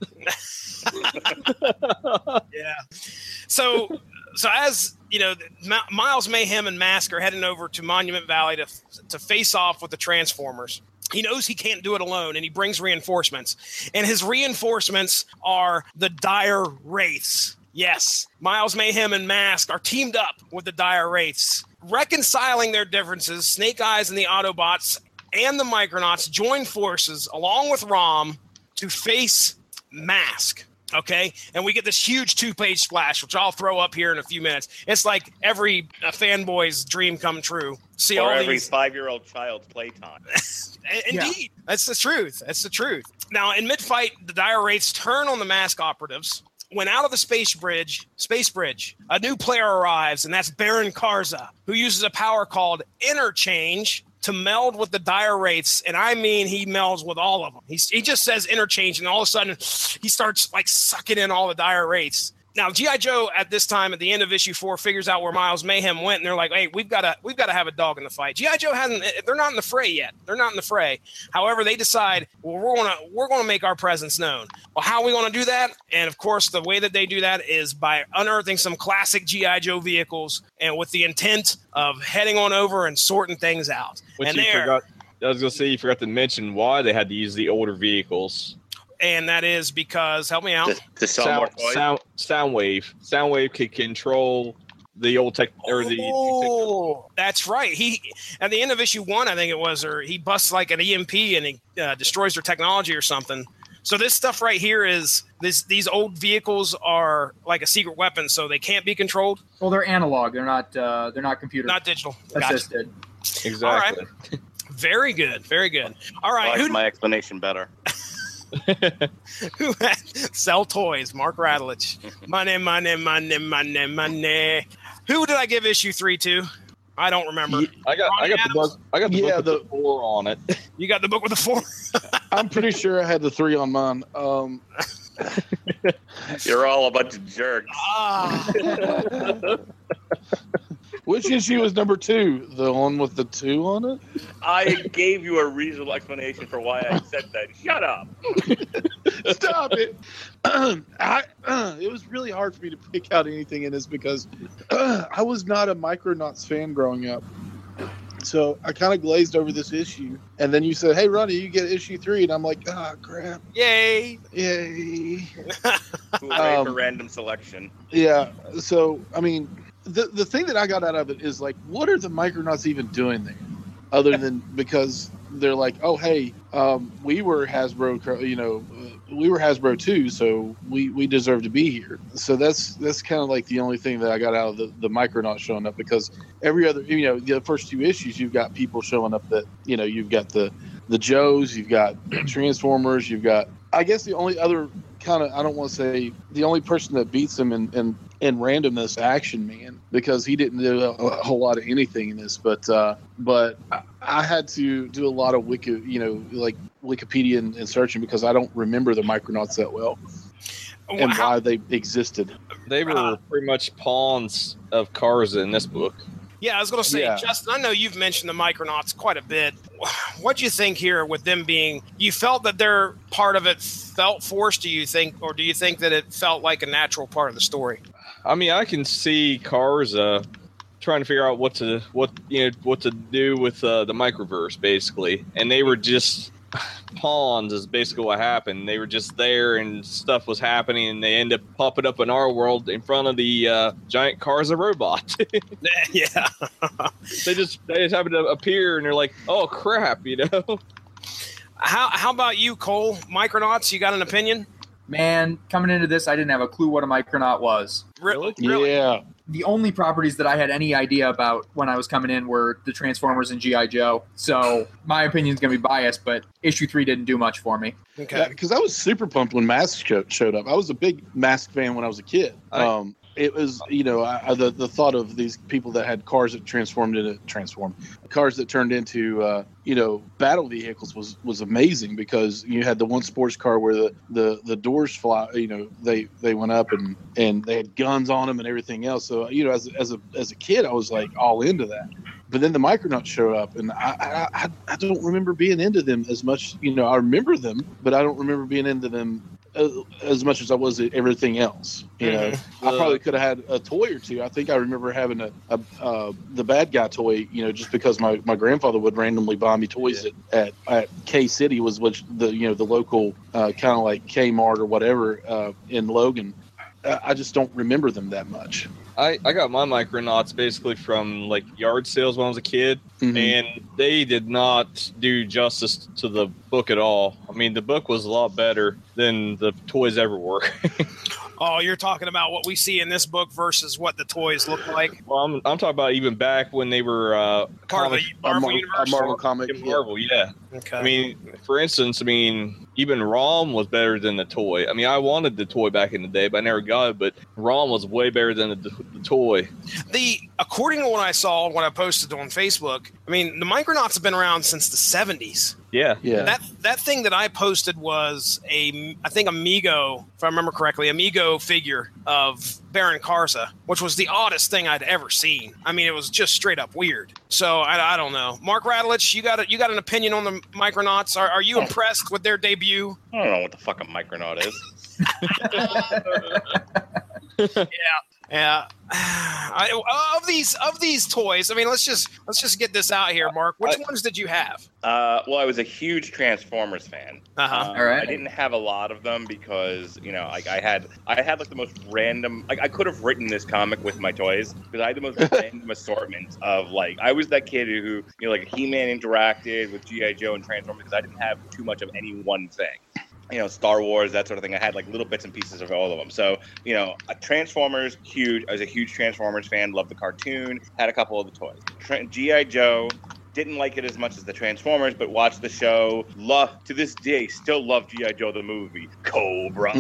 Yeah. So as you know, Miles, Mayhem, and Mask are heading over to Monument Valley to face off with the Transformers. He knows he can't do it alone, and he brings reinforcements. And his reinforcements are the Dire Wraiths. Yes, Miles, Mayhem, and Mask are teamed up with the Dire Wraiths. Reconciling their differences, Snake Eyes and the Autobots and the Micronauts join forces, along with Rom, to face Mask. Okay, and we get this huge 2-page splash, which I'll throw up here in a few minutes. It's like every fanboy's dream come true. See or all every these 5-year-old child's playtime. Indeed, that's the truth. That's the truth. Now, in mid-fight, the Dire Wraiths turn on the Mask operatives. When out of the space bridge, a new player arrives, and that's Baron Karza, who uses a power called Interchange to meld with the Dire Wraiths, and I mean he melds with all of them. He just says interchange, and all of a sudden he starts like sucking in all the Dire Wraiths. Now, G.I. Joe at this time, at the end of issue 4, figures out where Miles Mayhem went, and they're like, hey, we've got to have a dog in the fight. G.I. Joe they're not in the fray yet. They're not in the fray. However, they decide, well, we're gonna make our presence known. Well, how are we going to do that? And of course, the way that they do that is by unearthing some classic G.I. Joe vehicles, and with the intent of heading on over and sorting things out. I was going to say, you forgot to mention why they had to use the older vehicles. And that is because, help me out. To sell more toys? Soundwave. Soundwave could control the old tech. That's right. He, at the end of issue 1, I think it was, or he busts like an EMP and he destroys their technology or something. So this stuff right here is these old vehicles are like a secret weapon, so they can't be controlled. Well, they're analog. They're not computer. Not digital. Assisted. Gotcha. Exactly. All right. Very good. Very good. All right. I like my explanation better. Who sell toys? Mark Radulich. Money. Who did I give issue 3 to? I don't remember. I got the book. I got the book with the 4 on it. You got the book with the 4? I'm pretty sure I had the 3 on mine. You're all a bunch of jerks. Which issue was number 2? The one with the 2 on it? I gave you a reasonable explanation for why I said that. Shut up. Stop it. It was really hard for me to pick out anything in this because I was not a Micronauts fan growing up. So I kind of glazed over this issue. And then you said, hey, Ronnie, you get issue 3. And I'm like, crap. Yay. Hooray for random selection. Yeah. So, I mean, the thing that I got out of it is like, what are the Micronauts even doing there? Other than because they're like, oh, hey, we were Hasbro, we were Hasbro too, so we deserve to be here. So that's kind of like the only thing that I got out of the Micronauts showing up, because every other, the first 2 issues, you've got people showing up that, you've got the Joes, you've got Transformers, you've got, I guess the only other kind of, I don't want to say the only person that beats them in randomness, Action Man, because he didn't do a whole lot of anything in this, but I had to do a lot of Wikipedia and searching because I don't remember the Micronauts that well and why they existed. They were pretty much pawns of Karza in this book. Yeah, I was going to say, Justin, I know you've mentioned the Micronauts quite a bit. What do you think here with them being, you felt that their part of it felt forced, do you think, or do you think that it felt like a natural part of the story? I mean, I can see Karza trying to figure out what to do with the microverse, basically, and they were just pawns is basically what happened. They were just there and stuff was happening, and they end up popping up in our world in front of the giant Karza robot. Yeah. They just happen to appear, and they're like, "Oh crap," you know. How about you, Cole? Micronauts, you got an opinion? Man, coming into this, I didn't have a clue what a Micronaut was. Really? Yeah. The only properties that I had any idea about when I was coming in were the Transformers and G.I. Joe. So my opinion's going to be biased, but issue 3 didn't do much for me. Okay. Because I was super pumped when Mask showed up. I was a big Mask fan when I was a kid. It was, the thought of these people that had cars that cars that turned into, battle vehicles was amazing, because you had the one sports car where the doors fly, they went up and they had guns on them and everything else. So, as a kid, I was like all into that. But then the Micronauts showed up, and I don't remember being into them as much. I remember them, but I don't remember being into them as much as I was everything else. I probably could have had a toy or two. I think I remember having the bad guy toy, just because my grandfather would randomly buy me toys at K City, which the local kind of like Kmart or whatever in Logan. I just don't remember them that much. I got my Micronauts basically from like yard sales when I was a kid, and they did not do justice to the book at all. I mean, the book was a lot better than the toys ever were. Oh, you're talking about what we see in this book versus what the toys look like? Well, I'm talking about even back when they were part of the Marvel universe? Marvel comic. Marvel, yeah. Okay. I mean, for instance, even ROM was better than the toy. I mean, I wanted the toy back in the day, but I never got it. But ROM was way better than the toy. According to what I saw, what I posted on Facebook, I mean, the Micronauts have been around since the 70s. Yeah. That thing that I posted was I think Amigo, if I remember correctly, Amigo figure of Baron Karza, which was the oddest thing I'd ever seen. I mean, it was just straight up weird. So I don't know. Mark Radulich, you got an opinion on the Micronauts? Are you impressed with their debut? I don't know what the fuck a Micronaut is. Yeah. Of these toys, I mean, let's just get this out here, Mark. Which ones did you have? Well, I was a huge Transformers fan. Uh-huh. All right. I didn't have a lot of them because I had like the most random. Like I could have written this comic with my toys because I had the most random assortment of like I was that kid who like He-Man interacted with G.I. Joe and Transformers because I didn't have too much of any one thing. Star Wars, that sort of thing. I had like little bits and pieces of all of them. So, Transformers, huge. I was a huge Transformers fan. Loved the cartoon. Had a couple of the toys. G.I. Joe, didn't like it as much as the Transformers, but watched the show. To this day, still love G.I. Joe the movie. Cobra.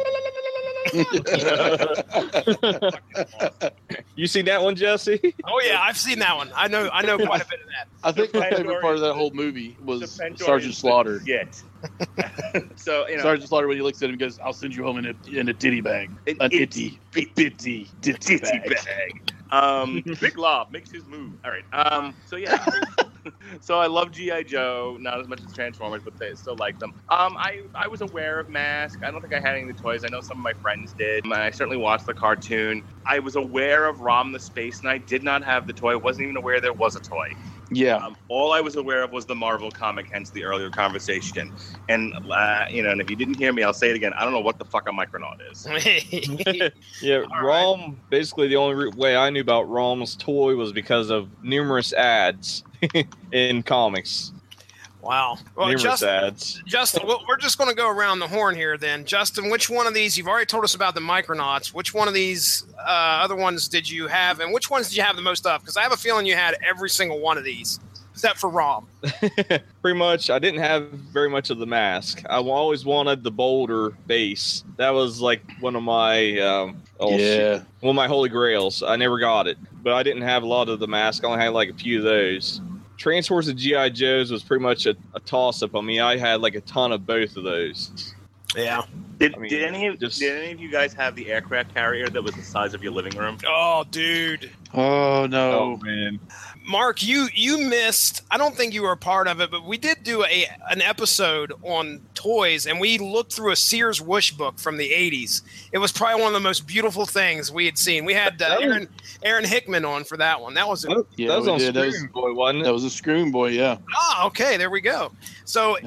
You seen that one, Jesse? Oh yeah, I've seen that one. I know quite a bit of that. I think my favorite part of that whole movie was Sergeant Slaughter. So Sergeant Slaughter, when he looks at him, he goes, "I'll send you home in a titty bag, an itty bitty titty bag." Big Lob makes his move. All right. So yeah. So I love G.I. Joe, not as much as Transformers, but they still like them. I was aware of Mask. I don't think I had any of the toys. I know some of my friends did. I certainly watched the cartoon. I was aware of Rom the Space Knight. Did not have the toy. Wasn't even aware there was a toy. Yeah. All I was aware of was the Marvel comic, hence the earlier conversation. And and if you didn't hear me, I'll say it again. I don't know what the fuck a Micronaut is. Yeah, ROM. Basically, the only way I knew about ROM's toy was because of numerous ads in comics. Wow. Well, numerous ads. Justin, we're just going to go around the horn here then. Justin, which one of these, you've already told us about the Micronauts, which one of these other ones did you have, and which ones did you have the most of? Because I have a feeling you had every single one of these, except for ROM. Pretty much. I didn't have very much of the Mask. I always wanted the Boulder base. That was like one of my one of my holy grails. I never got it, but I didn't have a lot of the Mask. I only had like a few of those. Transformers and G.I. Joes was pretty much a toss-up. I mean, I had like a ton of both of those. Yeah. Did any of you guys have the aircraft carrier that was the size of your living room? Oh, dude. Oh, no. Oh, man. Mark, you missed, I don't think you were a part of it, but we did do an episode on toys and we looked through a Sears Whoosh book from the 80s. It was probably one of the most beautiful things we had seen. We had Aaron Hickman on for that one. That was that was on Screaming Boy, wasn't it? That was a Screaming Boy, yeah. Oh, okay, there we go. So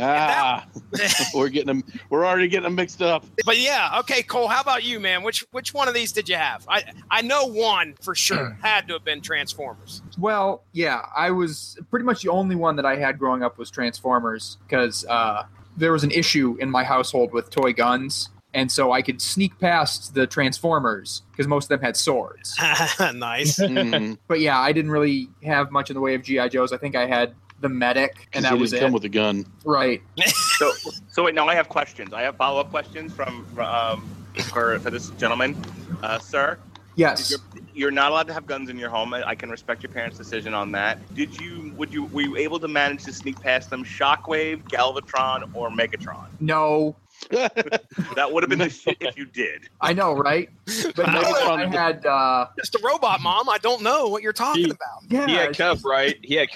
we're already getting them mixed up. But yeah, okay, Cole, how about you, man? Which one of these did you have? I know one for sure had to have been Transformers. Well, yeah, I was pretty much the only one that I had growing up was Transformers because there was an issue in my household with toy guns. And so I could sneak past the Transformers because most of them had swords. Nice. Mm-hmm. But yeah, I didn't really have much in the way of G.I. Joes. I think I had the Medic, and that was it. Come with a gun, right? So wait, now I have questions. I have follow-up questions for this gentleman, sir. Yes. You're not allowed to have guns in your home. I can respect your parents' decision on that. Were you able to manage to sneak past them? Shockwave, Galvatron, or Megatron? No. That would have been the shit if you did. I know, right? But I had just a robot, Mom. I don't know what you're talking about. Yeah, he had Cup, right?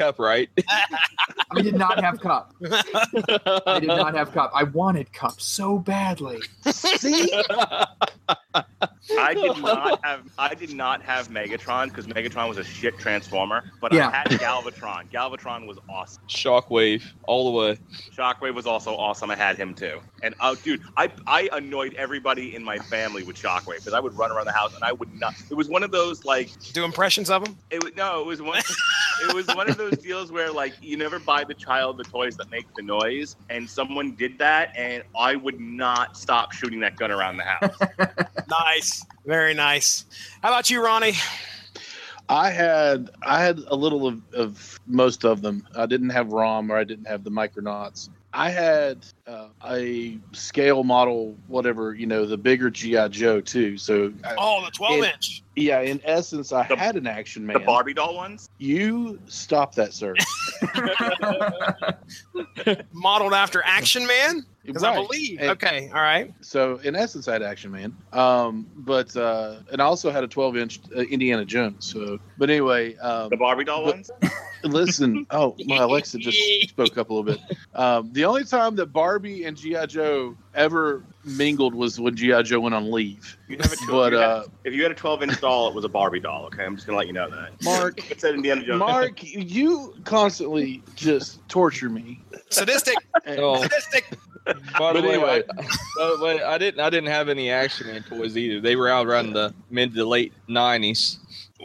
I did not have Cup. I wanted Cup so badly. See? I did not have Megatron because Megatron was a shit transformer, but Yeah. I had Galvatron. Galvatron was awesome. Shockwave, all the way. Shockwave was also awesome. I had him too. And dude, I annoyed everybody in my family with Shockwave because I would run around the house and I would not. It was one of those like do impressions of him. It was one. It was one of those deals where like you never buy the child the toys that make the noise, and someone did that, and I would not stop shooting that gun around the house. Nice, very nice. How about you, Ronnie? I had a little of most of them. I didn't have ROM or I didn't have the Micronauts. I had a scale model, whatever, the bigger G.I. Joe too. So the 12-inch. Yeah, in essence, I had an Action Man. The Barbie doll ones? You stop that, sir. Modeled after Action Man? Because I believe. Okay, all right. So in essence, I had Action Man. But and I also had a 12-inch Indiana Jones. So, but anyway. The Barbie doll ones? Listen, my Alexa just spoke up a little bit. The only time that Barbie and G.I. Joe ever mingled was when G.I. Joe went on leave. If you had a 12-inch doll, it was a Barbie doll. Okay, I'm just gonna let you know that. Mark, it said Indiana Jones. Mark, you constantly just torture me. Sadistic. Sadistic. By the way, I didn't have any Action Man toys either. They were out around the mid to late 90s.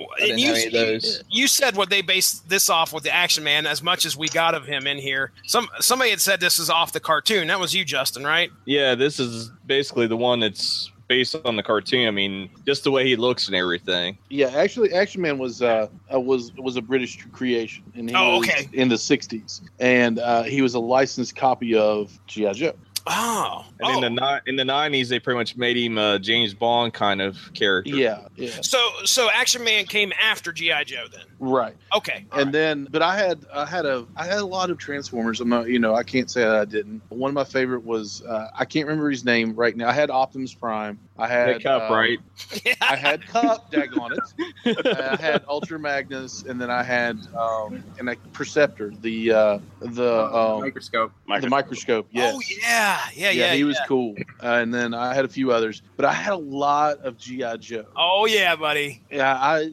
You said what they based this off with the Action Man. As much as we got of him in here, somebody had said this is off the cartoon. That was you, Justin, right? Yeah, this is basically the one that's based on the cartoon. I mean, just the way he looks and everything. Yeah, actually, Action Man was a British creation, and he was in the '60s, and he was a licensed copy of G.I. Joe. Oh, and in the 90s, they pretty much made him a James Bond kind of character. Yeah. So Action Man came after G.I. Joe, then. Right. Okay. Then, but I had a lot of Transformers. I can't say that I didn't. One of my favorite was I can't remember his name right now. I had Optimus Prime. I had Cup, right? I had Cup, daggone it. I had Ultra Magnus, and then I had Perceptor, the microscope. The microscope. Yes. Oh yeah. He was cool. And then I had a few others, but I had a lot of G.I. Joe. Oh yeah, buddy. Yeah, I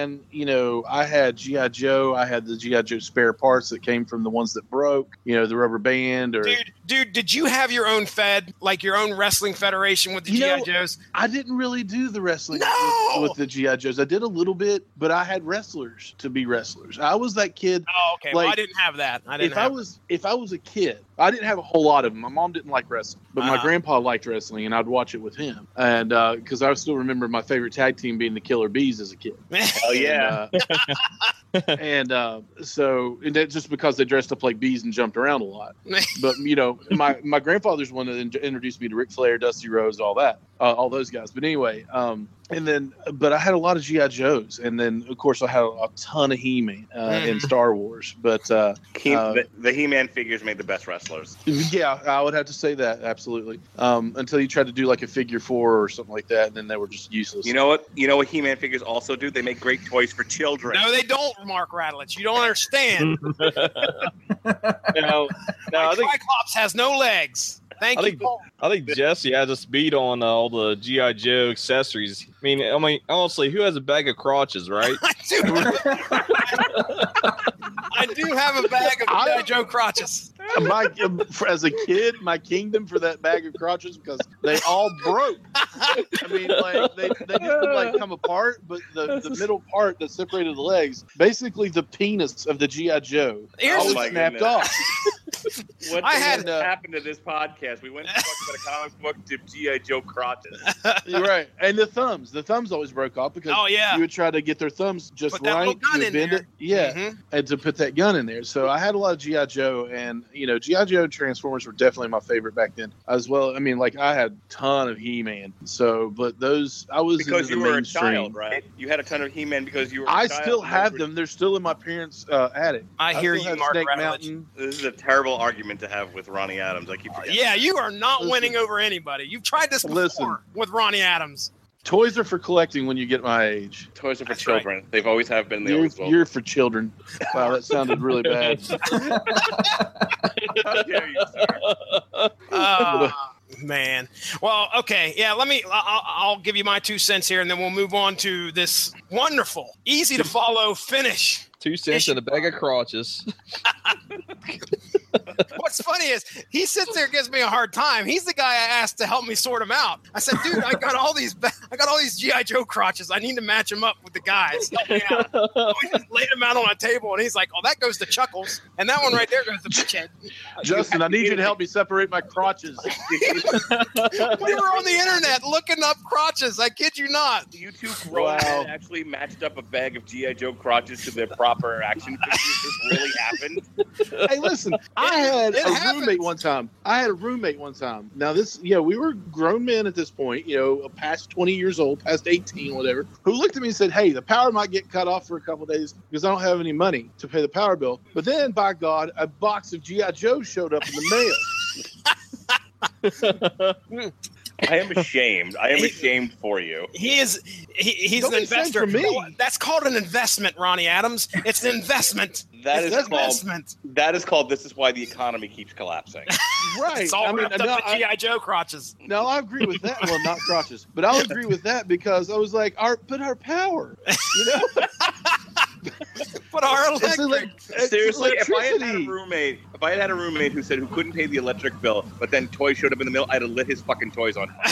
had G.I. Joe. I had the G.I. Joe spare parts that came from the ones that broke. The rubber band. Or dude, did you have your own fed, like your own wrestling federation with the G.I. Joes? I didn't really do the wrestling with the G.I. Joes. I did a little bit, but I had wrestlers to be wrestlers. I was that kid. Oh, okay. Well, I didn't have that. If I was a kid, I didn't have a whole lot of them. My mom didn't like wrestling, but my grandpa liked wrestling, and I'd watch it with him. And because I still remember my favorite tag team being the Killer Bees as a kid. Oh yeah. And so just because they dressed up like bees and jumped around a lot. But my grandfather's one that introduced me to Ric Flair, Dusty Rhodes, all those guys. But anyway, but I had a lot of G.I. Joes, and then of course I had a ton of He-Man in Star Wars. But the He-Man figures made the best wrestlers. Yeah, I would have to say that absolutely. Until you tried to do like a figure 4 or something like that, and then they were just useless. You know what He-Man figures also do? They make great toys for children. No, they don't, Mark Radulich. You don't understand. I think Triclops has no legs. Thank you, Paul. I think Jesse has us beat on all the GI Joe accessories. I mean, honestly, who has a bag of crotches, right? I do have a bag of GI Joe crotches. As a kid, my kingdom for that bag of crotches because they all broke. I mean, like they didn't like come apart, but the middle part that separated the legs, basically the penis of the GI Joe, Here's snapped off. What happened to this podcast? We went from talking about a comic book to GI Joe crotches. You're right, and the thumbs always broke off because you would try to get their thumbs just put that right little gun to in bend there. it, and to put that gun in there. So I had a lot of GI Joe, and GI Joe Transformers were definitely my favorite back then as well. I mean, like I had a ton of He-Man, but those I was because you were mainstream. a child, right? You had a ton of He-Man because you were. I still have them. They're still in my parents' attic. I hear still you, have Mark Snake Rattledge. Mountain. This is a terrible argument to have with Ronnie Adams. I keep forgetting. Yeah, you are not winning over anybody. You've tried this before with Ronnie Adams. Toys are for collecting when you get my age. Toys are for That's children. right. They've always have been. They always will. You're for children. Wow, that sounded really bad. How dare you, sir? Man. Well, okay. Yeah, I'll give you my 2 cents here, and then we'll move on to this wonderful, easy to follow finish. 2 cents and a bag of crotches. What's funny is he sits there and gives me a hard time. He's the guy I asked to help me sort them out. I said, dude, I got all these GI Joe crotches. I need to match them up with the guys. Help me out. So we just laid them out on a table, and he's like, oh, that goes to Chuckles, and that one right there goes to Bitchhead. Justin, I need you to help me separate my crotches. We were on the internet looking up crotches. I kid you not. You two grown men actually matched up a bag of GI Joe crotches to their proper action figures. This really happened. Hey, listen, I had a roommate one time. Now we were grown men at this point, past 20 years old, past 18, whatever, who looked at me and said, hey, the power might get cut off for a couple of days because I don't have any money to pay the power bill. But then, by God, a box of G.I. Joe showed up in the mail. I am ashamed. I am ashamed for you. He's an investor. For me. No, that's called an investment, Ronnie Adams. It's an investment. That is investment. That is called. This is why the economy keeps collapsing. Right. It's all wrapped up in GI Joe crotches. No, I agree with that. Well, not crotches, but I'll agree with that because I was like, our power. But our electric. Seriously, if I had a roommate who said who couldn't pay the electric bill, but then toys showed up in the mail, I'd have lit his fucking toys on fire.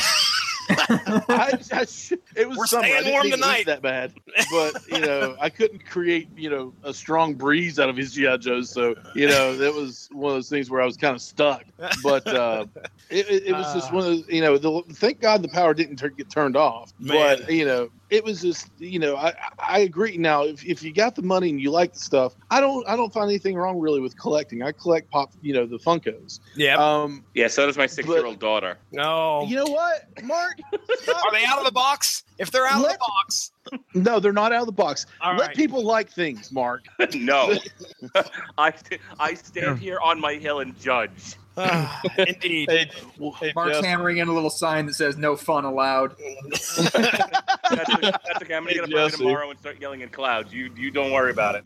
It was We're summer. staying warm tonight. That bad, but I couldn't create a strong breeze out of his GI Joes. So that was one of those things where I was kind of stuck. But it was just one of those. Thank God the power didn't get turned off. Man. But it was just I agree. Now if you got the money and you like the stuff, I don't find anything wrong really with collecting. I collect the Funkos. Yeah. Yeah. So does my 6-year-old daughter. No. You know what, Mark? Are they out of the box? If they're out of the box. No, they're not out of the box. All Let right. people like things, Mark. No. I stand here on my hill and judge. Indeed. Hey, Mark's hammering in a little sign that says "No fun allowed." That's okay. I'm gonna get a permit tomorrow and start yelling in clouds. You don't worry about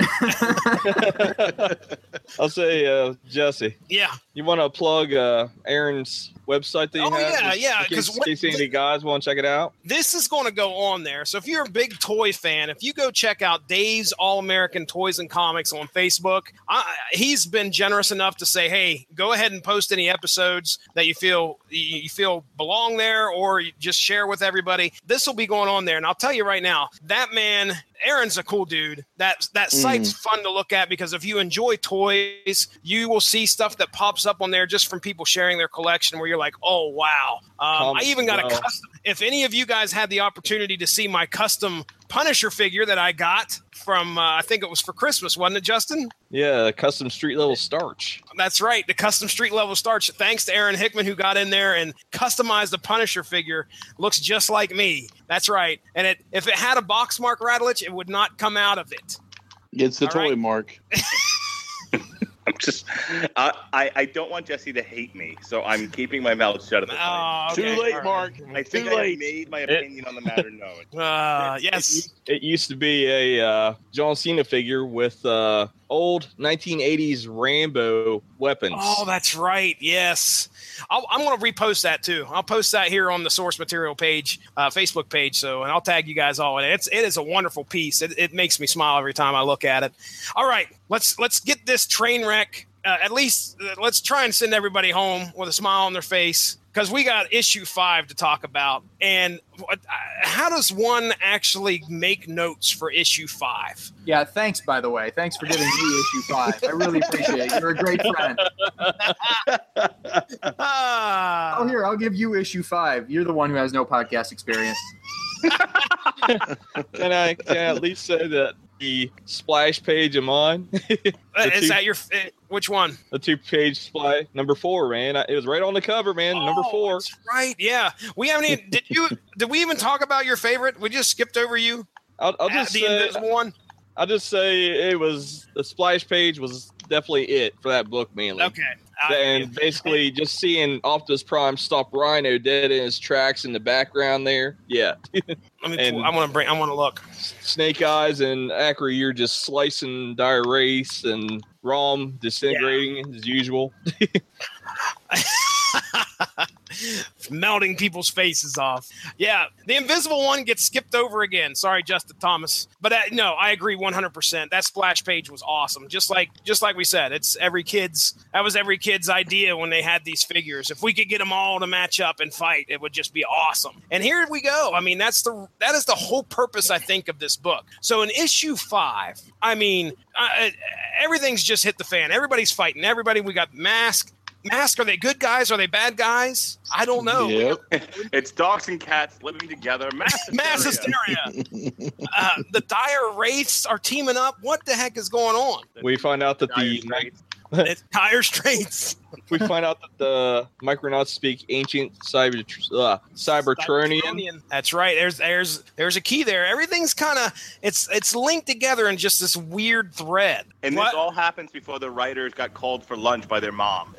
it. I'll say, Jesse. Yeah. You want to plug Aaron's website that you have? Yeah. In case any guys want to check it out. This is going to go on there. So if you're a big toy fan, if you go check out Dave's All-American Toys and Comics on Facebook, he's been generous enough to say, hey, go ahead and post any episodes that you feel belong there, or you just share with everybody. This will be going on there. And I'll tell you right now, that man, Aaron's a cool dude. That site's fun to look at because if you enjoy toys, you will see stuff that pops up on there just from people sharing their collection where you're like, oh, wow. I even got a custom. If any of you guys had the opportunity to see my custom Punisher figure that I got from, I think it was for Christmas, wasn't it, Justin? Yeah, custom street level starch. That's right, the custom street level starch. Thanks to Aaron Hickman who got in there and customized the Punisher figure. Looks just like me. That's right. And if it had a box mark, Rattledge, it would not come out of it. It's the All toy right. mark. I'm just, I don't want Jesse to hate me, so I'm keeping my mouth shut at this point. Oh, okay. Too late, All right. Mark. I think I made my opinion on the matter known. Yes. It used to be a John Cena figure with a old 1980s Rambo weapons. Oh, that's right. Yes. I'm going to repost that too. I'll post that here on the source material page, Facebook page. So, and I'll tag you guys all in it. It is a wonderful piece. It makes me smile every time I look at it. All right, let's get this train wreck. At least let's try and send everybody home with a smile on their face, because we got issue 5 to talk about. And how does one actually make notes for issue 5? Yeah, thanks, by the way. Thanks for giving me issue 5. I really appreciate it. You're a great friend. Oh, here, I'll give you issue 5. You're the one who has no podcast experience. Can I at least say that the splash page of mine? Is that your which one? The 2-page splash, number 4, man. It was right on the cover, man. Number 4. That's right. Yeah, we haven't even. Did we even talk about your favorite? We just skipped over you. I'll just the say, invisible one. I'll just say it was the splash page was definitely it for that book, mainly. Okay. And basically, just seeing Optimus Prime stop Rhino dead in his tracks in the background there, yeah. I want to look. Snake Eyes and Acri, you're just slicing Dire Wraiths, and Rom disintegrating as usual. Melting people's faces off. Yeah, the invisible one gets skipped over again. Sorry, Justin Thomas, but no, I agree 100%. That splash page was awesome. Just like we said, that was every kid's idea when they had these figures. If we could get them all to match up and fight, it would just be awesome. And here we go. I mean, that is the whole purpose, I think, of this book. So in issue 5, I mean, everything's just hit the fan. Everybody's fighting. We got Mask. Are they good guys? Are they bad guys? I don't know. Yep. It's dogs and cats living together. Mass hysteria. The Dire Wraiths are teaming up. What the heck is going on? We find out that It's Dire Straits. We find out that the Micronauts speak ancient Cybertronian. That's right. There's a key there. Everything's kind of it's linked together in just this weird thread. And this all happens before the writers got called for lunch by their mom.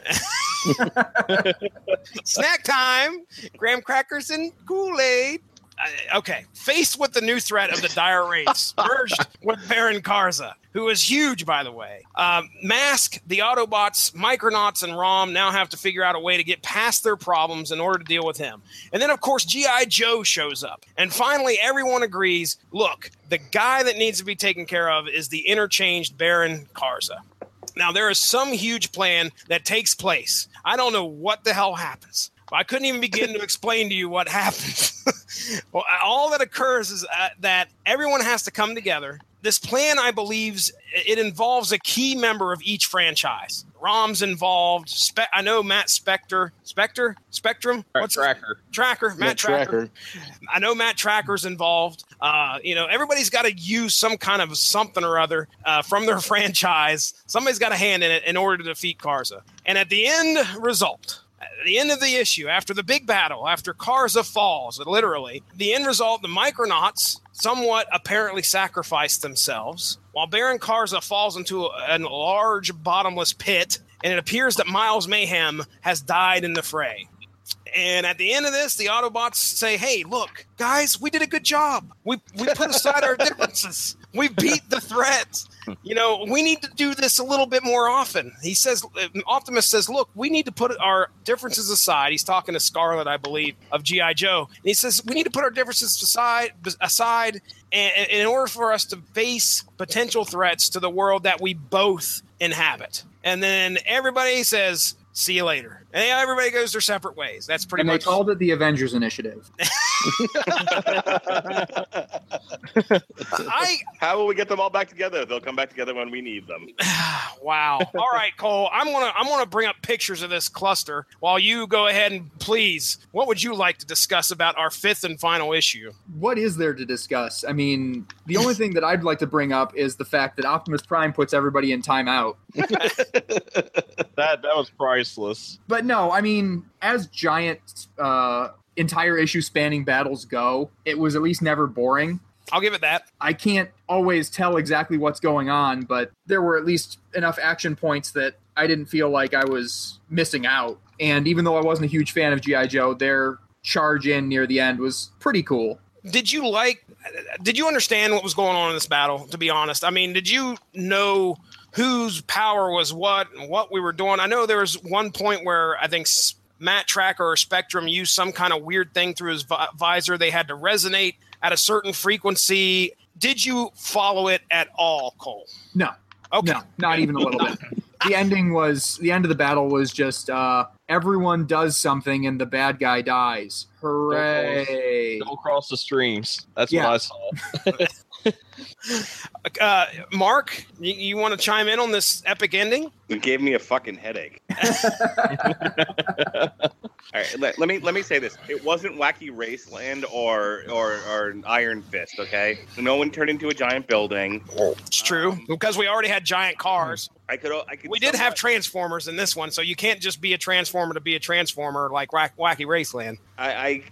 Snack time. Graham crackers and Kool-Aid. Okay, faced with the new threat of the Dire Wraiths, merged with Baron Karza, who is huge, by the way. Mask, the Autobots, Micronauts, and Rom now have to figure out a way to get past their problems in order to deal with him. And then, of course, G.I. Joe shows up. And finally, everyone agrees, look, the guy that needs to be taken care of is the interchanged Baron Karza. Now, there is some huge plan that takes place. I don't know what the hell happens. I couldn't even begin to explain to you what happens. Well, all that occurs is that everyone has to come together. This plan, I believe, it involves a key member of each franchise. Rom's involved. I know Matt Spectrum. What's Tracker. Matt Tracker. I know Matt Tracker's involved. Everybody's got to use some kind of something or other from their franchise. Somebody's got a hand in it in order to defeat Karza. And at the end result, at the end of the issue, after the big battle, after Karza falls, literally, the end result, the Micronauts somewhat apparently sacrificed themselves, while Baron Karza falls into a large bottomless pit, and it appears that Miles Mayhem has died in the fray. And at the end of this, the Autobots say, hey, look, guys, we did a good job. We put aside our differences. We beat the threat. We need to do this a little bit more often. He says, Optimus says, look, we need to put our differences aside. He's talking to Scarlet, I believe, of G.I. Joe. And he says, we need to put our differences aside and in order for us to face potential threats to the world that we both inhabit. And then everybody says, see you later. And everybody goes their separate ways. That's pretty much. And they called it the Avengers Initiative. How will we get them all back together? They'll come back together when we need them. Wow. All right, Cole. I'm gonna bring up pictures of this cluster while you go ahead and please. What would you like to discuss about our 5th and final issue? What is there to discuss? I mean, the only thing that I'd like to bring up is the fact that Optimus Prime puts everybody in timeout. That was priceless. But no, I mean, as giant entire issue spanning battles go, it was at least never boring. I'll give it that. I can't always tell exactly what's going on, but there were at least enough action points that I didn't feel like I was missing out. And even though I wasn't a huge fan of G.I. Joe, their charge in near the end was pretty cool. Did you understand what was going on in this battle, to be honest? I mean, did you know whose power was what and what we were doing. I know there was one point where I think Matt Tracker or Spectrum used some kind of weird thing through his visor. They had to resonate at a certain frequency. Did you follow it at all, Cole? No. Okay. No, not even a little bit. The end of the battle was just everyone does something and the bad guy dies. Hooray. Don't cross the streams. That's what I saw. Mark, you want to chime in on this epic ending? It gave me a fucking headache. All right, let me say this. It wasn't Wacky Raceland or Iron Fist, okay? No one turned into a giant building. It's true, because we already had giant cars. We did have Transformers in this one, so you can't just be a Transformer to be a Transformer like Wacky Raceland. I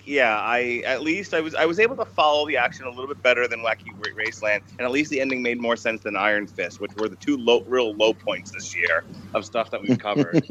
was able to follow the action a little bit better than Wacky Raceland, and at least the ending made more sense than Iron Fist, which were the two real low points this year of stuff that we've covered.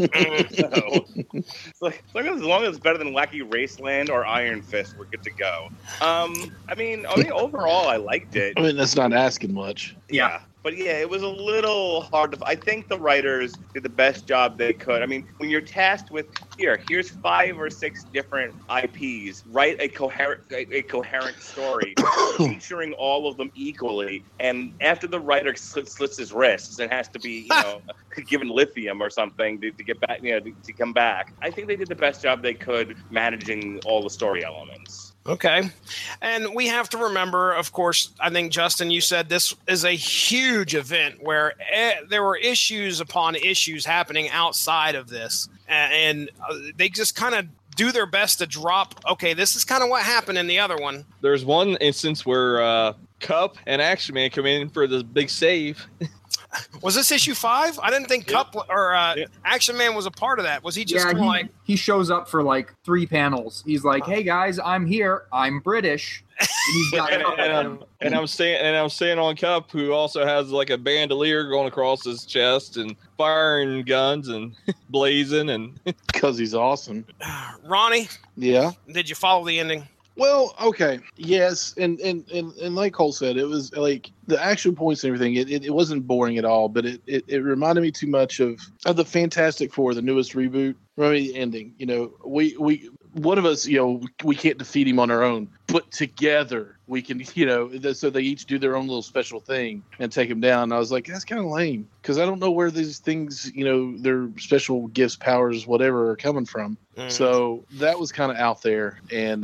So, as long as it's better than Wacky Raceland or Iron Fist, we're good to go. I mean, overall, I liked it. I mean, that's not asking much. Yeah. But yeah, it was a little hard to. I think the writers did the best job they could. I mean, when you're tasked with here's 5 or 6 different IPs, write a coherent story featuring all of them equally, and after the writer slits his wrists and has to be given lithium or something to get back, to come back. I think they did the best job they could managing all the story elements. Okay. And we have to remember, of course, I think, Justin, you said this is a huge event where there were issues upon issues happening outside of this. And they just kind of do their best to drop, okay, this is kind of what happened in the other one. There's one instance where Cup and Action Man come in for the big save. Was this issue 5? I didn't think Cup or Action Man was a part of that. Was he just he shows up for like 3 panels. He's like, "Hey guys, I'm here. I'm British." And he's got and I'm saying on Cup, who also has like a bandolier going across his chest and firing guns and blazing and because he's awesome. Ronnie, yeah. Did you follow the ending? Well, okay, yes, and like Cole said, it was like the action points and everything. It wasn't boring at all, but it reminded me too much of the Fantastic Four, the newest reboot. Remember the ending? We one of us, we can't defeat him on our own, but together we can. So they each do their own little special thing and take him down. And I was like, that's kind of lame because I don't know where these things, their special gifts, powers, whatever, are coming from. Mm. So that was kind of out there, and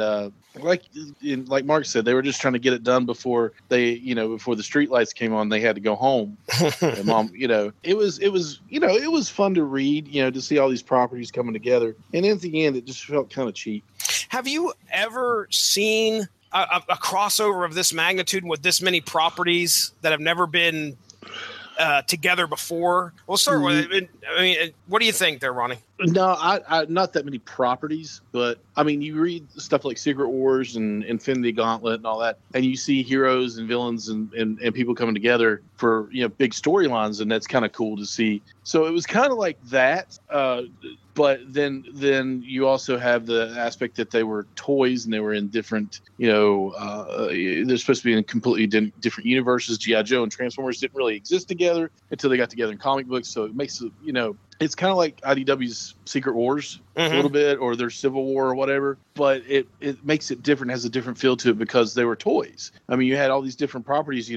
like Mark said, they were just trying to get it done before they, before the streetlights came on. They had to go home. And Mom, it was fun to read, to see all these properties coming together. And in the end, it just felt kind of cheap. Have you ever seen a crossover of this magnitude with this many properties that have never been together before? We'll start with it. I mean, what do you think there, Ronnie? No, I not that many properties, but I mean, you read stuff like Secret Wars and Infinity Gauntlet and all that, and you see heroes and villains and people coming together for big storylines, and that's kind of cool to see. So it was kind of like that, but then you also have the aspect that they were toys and they were in different, they're supposed to be in completely different universes. G.I. Joe and Transformers didn't really exist together until they got together in comic books, so it makes it, it's kind of like IDW's Secret Wars a little bit, or their Civil War or whatever, but it makes it different, has a different feel to it because they were toys. I mean, you had all these different properties,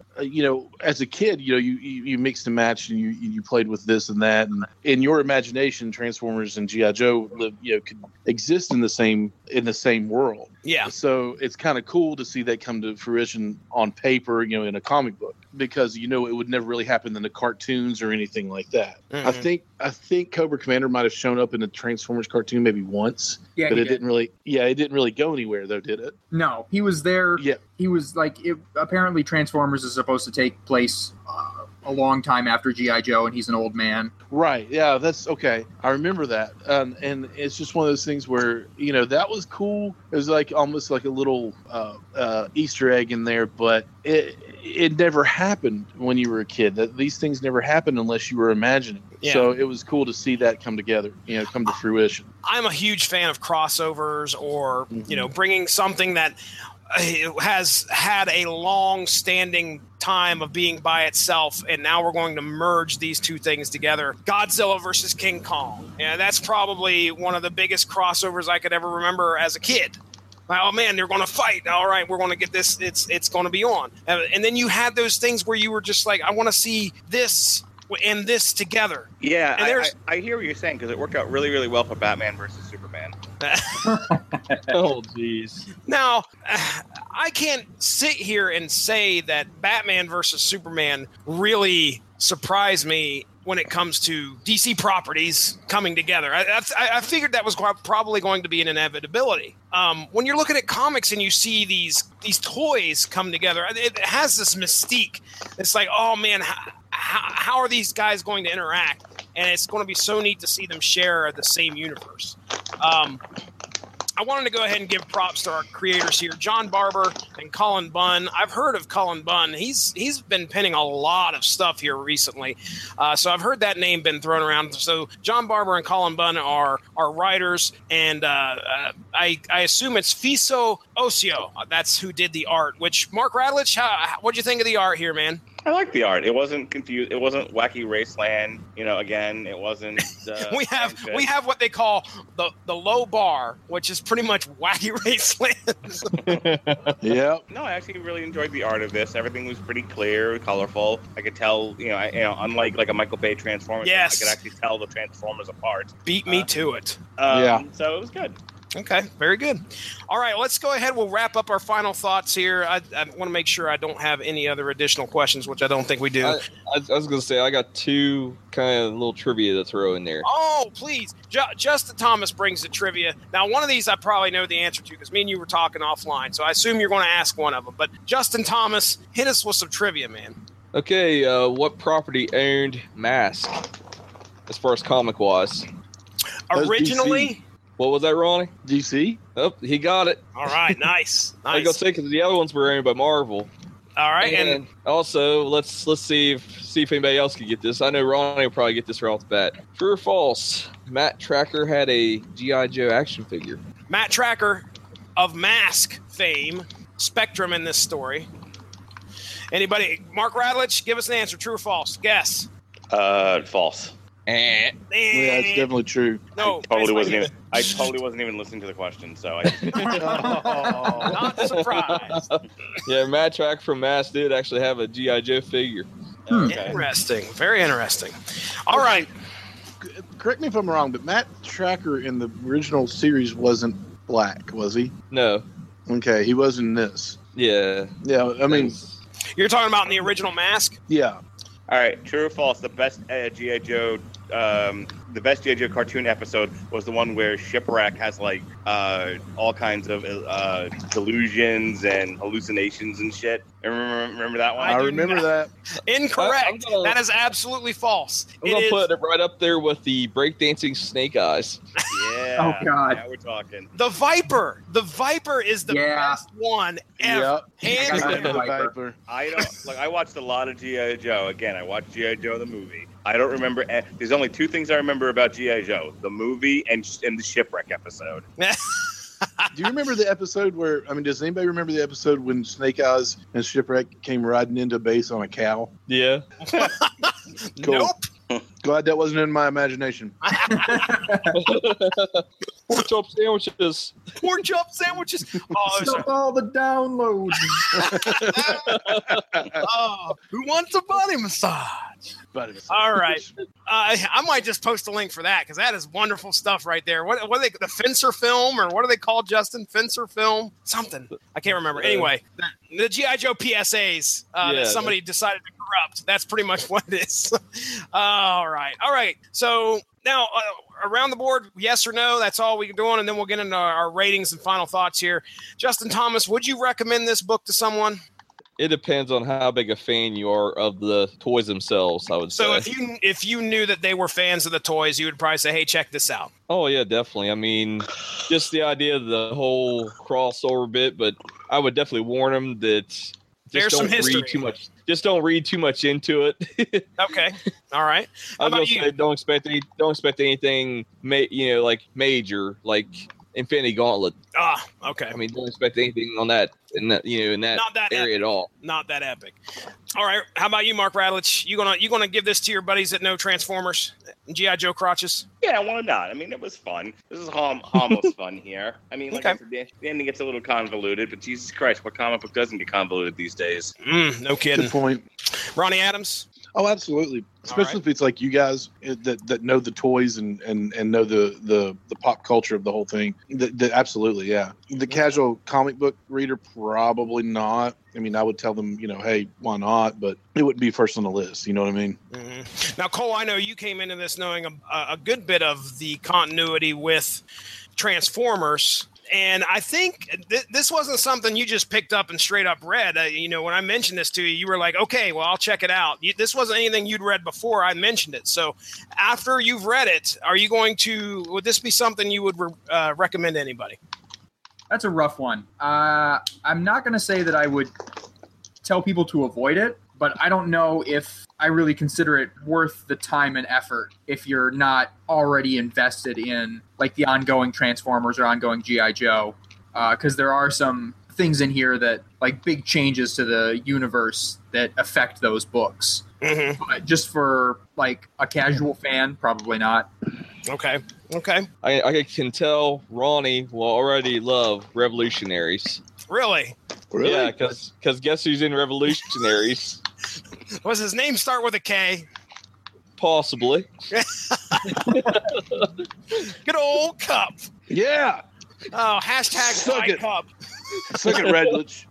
as a kid, you mixed and matched and you played with this and that, and in your imagination, Transformers and G.I. Joe could exist in the same world. Yeah. So it's kind of cool to see that come to fruition on paper, in a comic book, because it would never really happen in the cartoons or anything like that. Mm-hmm. I think Cobra Commander might have shown up in the Transformers cartoon maybe once, but it didn't really go anywhere though, did it? No, he was there. Yeah, he was apparently Transformers is supposed to take place a long time after G.I. Joe, and he's an old man. Right. Yeah, that's okay. I remember that. And it's just one of those things where, that was cool. It was almost like a little Easter egg in there, but it never happened when you were a kid. These things never happened unless you were imagining. Yeah. So it was cool to see that come together, come to fruition. I'm a huge fan of crossovers or, bringing something that has had a long-standing time of being by itself, and now we're going to merge these two things together. Godzilla versus King Kong. And that's probably one of the biggest crossovers I could ever remember as a kid. Like, oh man, they're going to fight. All right, we're going to get this. It's going to be on. And then you had those things where you were just like, I want to see this and this together. Yeah, I hear what you're saying, because it worked out really, really well for Batman versus Superman. Oh, jeez. Now, I can't sit here and say that Batman versus Superman really surprised me when it comes to DC properties coming together. I figured that was probably going to be an inevitability. When you're looking at comics and you see these toys come together, it has this mystique. It's like, oh man, how are these guys going to interact? And it's going to be so neat to see them share the same universe. I wanted to go ahead and give props to our creators here, John Barber and Colin Bunn. I've heard of Colin Bunn. He's been penning a lot of stuff here recently. So I've heard that name been thrown around. So John Barber and Colin Bunn are writers, and I assume it's Fiso Ocio. That's who did the art, which, Mark Radlich, what'd you think of the art here, man? I like the art. It wasn't confused. It wasn't Wacky Raceland. Again, it wasn't. we have what they call the low bar, which is pretty much Wacky Raceland. Yeah. No, I actually really enjoyed the art of this. Everything was pretty clear, colorful. I could tell. Unlike like a Michael Bay Transformers, yes, I could actually tell the Transformers apart. Beat me to it. Yeah. So it was good. Okay, very good. All right, let's go ahead. We'll wrap up our final thoughts here. I want to make sure I don't have any other additional questions, which I don't think we do. I was going to say, I got two kind of little trivia to throw in there. Oh, please. Justin Thomas brings the trivia. Now, one of these I probably know the answer to because me and you were talking offline, so I assume you're going to ask one of them. But Justin Thomas, hit us with some trivia, man. Okay, what property owned Mask as far as comic-wise? Originally... What was that, Ronnie? DC? Oh, he got it. All right, nice. I was going to say, because the other ones were owned by Marvel. All right. And also, let's see if anybody else can get this. I know Ronnie will probably get this right off the bat. True or false, Matt Tracker had a G.I. Joe action figure. Matt Tracker of Mask fame, Spectrum in this story. Anybody? Mark Radlich, give us an answer. True or false? Guess. False. Yeah, it's definitely true. No, I totally wasn't even listening to the question, so I not surprised. Yeah, Matt Tracker from Mask did actually have a G.I. Joe figure. Okay. Interesting. Very interesting. All right. Correct me if I'm wrong, but Matt Tracker in the original series wasn't black, was he? No. Okay, he was in this. Yeah. Yeah, I mean... You're talking about in the original Mask? Yeah. All right, true or false? The best G.I. Joe, the best G.I. Joe cartoon episode was the one where Shipwreck has like all kinds of delusions and hallucinations and shit. Remember that one? I remember that. Incorrect. That is absolutely false. I'm gonna put it right up there with the breakdancing Snake Eyes. Yeah. Oh God. Now we're talking. The Viper. The Viper is the best one ever. Hands down. Viper. I watched a lot of G.I. Joe. Again, I watched G.I. Joe the movie. I don't remember. There's only two things I remember about G.I. Joe: the movie and the Shipwreck episode. Do you remember the episode where? I mean, does anybody remember the episode when Snake Eyes and Shipwreck came riding into base on a cow? Yeah. Cool. Nope. Glad that wasn't in my imagination. Pork chop sandwiches. Pork chop sandwiches. Oh, Stop all the downloads. oh, who wants a body massage? All right. I might just post a link for that because that is wonderful stuff right there. What are they? The Fencer film, or what are they called, Justin? Fencer film? Something. I can't remember. Anyway, the G.I. Joe PSAs that somebody decided to corrupt. That's pretty much what it is. All right. So now around the board, yes or no? That's all we're doing, and then we'll get into our ratings and final thoughts here. Justin Thomas, would you recommend this book to someone? It depends on how big a fan you are of the toys themselves, I would say. So if you knew that they were fans of the toys, you would probably say, hey, check this out. Oh, yeah, definitely. I mean, just the idea of the whole crossover bit, but I would definitely warn them that there's some history. Read too much. Just don't read too much into it. Okay. All right. I was going to say, don't expect anything, like major, like Infinity Gauntlet. Ah, okay. I mean, don't expect anything on that in that Not that area epic. at all. Not that epic. All right. How about you, Mark Radlich? You gonna give this to your buddies that know Transformers, G.I. Joe crotches? Yeah, why not? I mean, it was fun. This is almost fun here. I mean, like Okay. I said, the ending gets a little convoluted, but Jesus Christ, what comic book doesn't get convoluted these days? No kidding. Good point. Ronnie Adams. Oh, absolutely. Especially if it's like you guys that know the toys and know the pop culture of the whole thing. Absolutely, yeah. The casual comic book reader, probably not. I mean, I would tell them, hey, why not? But it wouldn't be first on the list. You know what I mean? Mm-hmm. Now, Cole, I know you came into this knowing a good bit of the continuity with Transformers. And I think this wasn't something you just picked up and straight up read. When I mentioned this to you, you were like, okay, well, I'll check it out. This wasn't anything you'd read before I mentioned it. So after you've read it, would this be something you would recommend to anybody? That's a rough one. I'm not going to say that I would tell people to avoid it, but I don't know if I really consider it worth the time and effort if you're not already invested in like the ongoing Transformers or ongoing G.I. Joe, because there are some things in here that like big changes to the universe that affect those books. Mm-hmm. But just for like a casual fan, probably not. Okay. I can tell Ronnie will already love Revolutionaries. Really? Yeah, because guess who's in Revolutionaries? Was his name start with a K? Possibly. Good old Cup. Yeah. Oh, hashtag Suck buy it. Cup. Suck it, Redlich.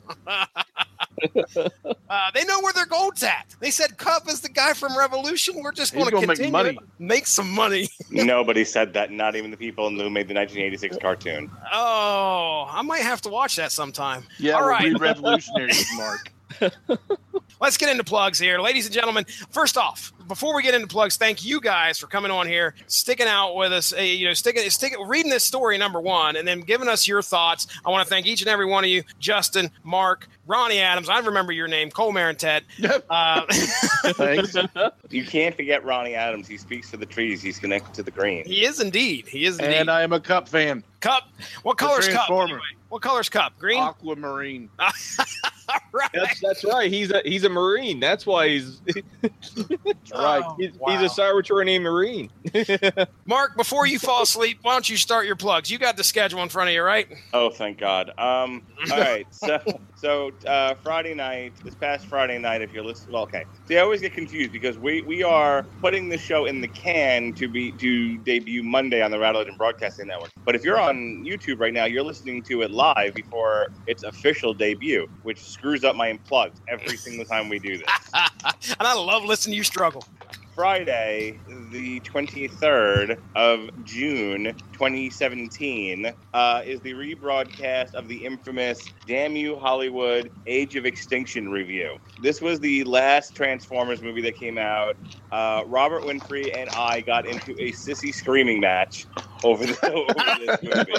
They know where their gold's at. They said Cup is the guy from Revolution. We're just going to gonna make continue money. make some money. Nobody said that, not even the people who made the 1986 cartoon. Oh, I might have to watch that sometime. Yeah, All right. Read Revolutionaries, Mark. Let's get into plugs here. Ladies and gentlemen, first off, before we get into plugs, thank you guys for coming on here, sticking out with us, reading this story, number one, and then giving us your thoughts. I want to thank each and every one of you, Justin, Mark, Ronnie Adams. I remember your name, Cole Marentet. Thanks. You can't forget Ronnie Adams. He speaks to the trees. He's connected to the green. He is indeed. And I am a Cup fan. Cup. What color's Cup? Transformer. Anyway? What color's Cup? Green? Aquamarine. All right. That's right. He's a Marine. That's why he's Right. Oh, he's wow. a Cybertronian Marine. Mark, before you fall asleep, why don't you start your plugs? You got the schedule in front of you, right? Oh, thank God. All right. So Friday night, this past Friday night, if you're listening, well, okay. See, I always get confused because we are putting the show in the can to debut Monday on the Rattle Legend Broadcasting Network. But if you're on YouTube right now, you're listening to it live before its official debut, which screws up my plugs every single time we do this. And I love listening to you struggle. Friday, the 23rd of June, 2017, is the rebroadcast of the infamous Damn You Hollywood Age of Extinction review. This was the last Transformers movie that came out. Robert Winfrey and I got into a sissy screaming match over this movie.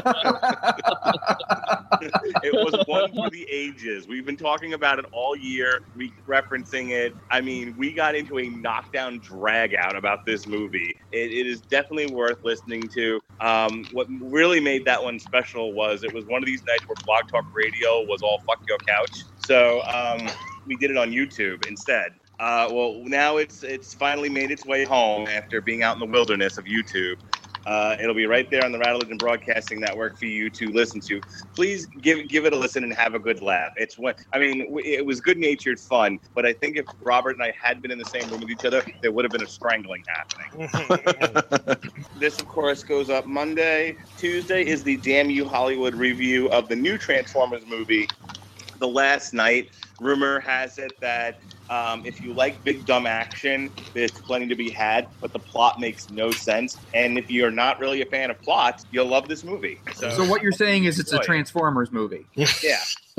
It was one for the ages. We've been talking about it all year, referencing it. I mean, we got into a knockdown drag out about this movie. It is definitely worth listening to. What really made that one special was it was one of these nights where Blog Talk Radio was all fuck your couch. So we did it on YouTube instead. Well, now it's finally made its way home after being out in the wilderness of YouTube. It'll be right there on the Rattle Legend Broadcasting Network for you to listen to. Please give it a listen and have a good laugh. It was good-natured fun, but I think if Robert and I had been in the same room with each other, there would have been a strangling happening. This, of course, goes up Monday. Tuesday is the Damn You Hollywood review of the new Transformers movie, The Last Night. Rumor has it that if you like big dumb action, there's plenty to be had, but the plot makes no sense. And if you're not really a fan of plots, you'll love this movie. So what you're saying is it's a Transformers movie. Yeah.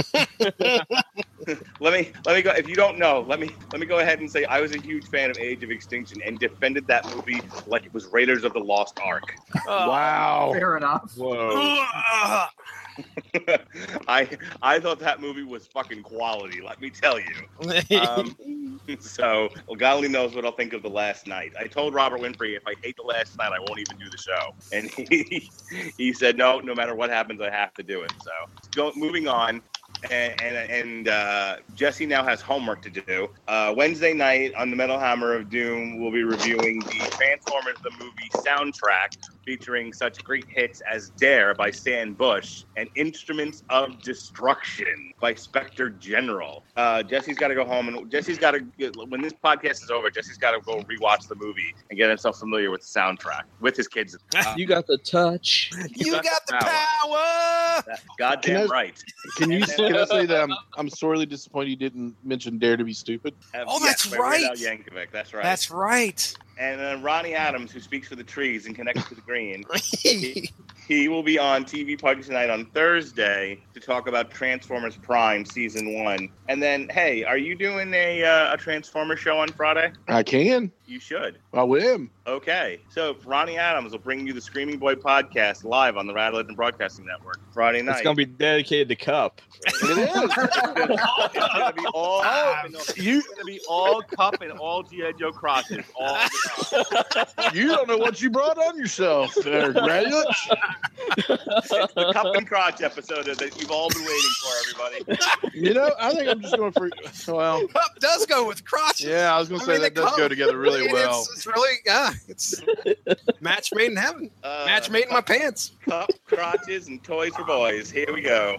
Let me go. If you don't know, let me go ahead and say I was a huge fan of Age of Extinction and defended that movie like it was Raiders of the Lost Ark. Wow. Fair enough. Whoa. I thought that movie was fucking quality, let me tell you. So, God only knows what I'll think of The Last Night. I told Robert Winfrey, if I hate The Last Night, I won't even do the show. And he said, no matter what happens, I have to do it. So, moving on. And Jesse now has homework to do. Wednesday night on the Metal Hammer of Doom, we'll be reviewing the Transformers the movie soundtrack, featuring such great hits as Dare by Stan Bush and Instruments of Destruction by Spectre General. Jesse's got to go home, and when this podcast is over, Jesse's got to go rewatch the movie and get himself familiar with the soundtrack with his kids. You got the touch. You got the power. Goddamn right. Can I say that I'm sorely disappointed you didn't mention Dare to Be Stupid? That's right. Weird Al Yankovic. That's right. That's right. And then Ronnie Adams, who speaks for the trees and connects to the green, he will be on TV Party Tonight on Thursday to talk about Transformers Prime Season 1. And then, hey, are you doing a Transformers show on Friday? I can. You should. I will. Okay. So Ronnie Adams will bring you the Screaming Boy podcast live on the Rad Legend Broadcasting Network Friday night. It's going to be dedicated to Cup. It is. It's going to be all Cup and all G.I. Joe crosses all the time. You don't know what you brought on yourself there, graduate. It's the Cup and Crotch episode that you've all been waiting for, everybody. I think I'm just going for, well. Cup does go with crotch. Yeah, I was going to say that does go together really well. It's really, it's match made in heaven. Match made in my pants. Cup, crotches, and toys for boys. Here we go.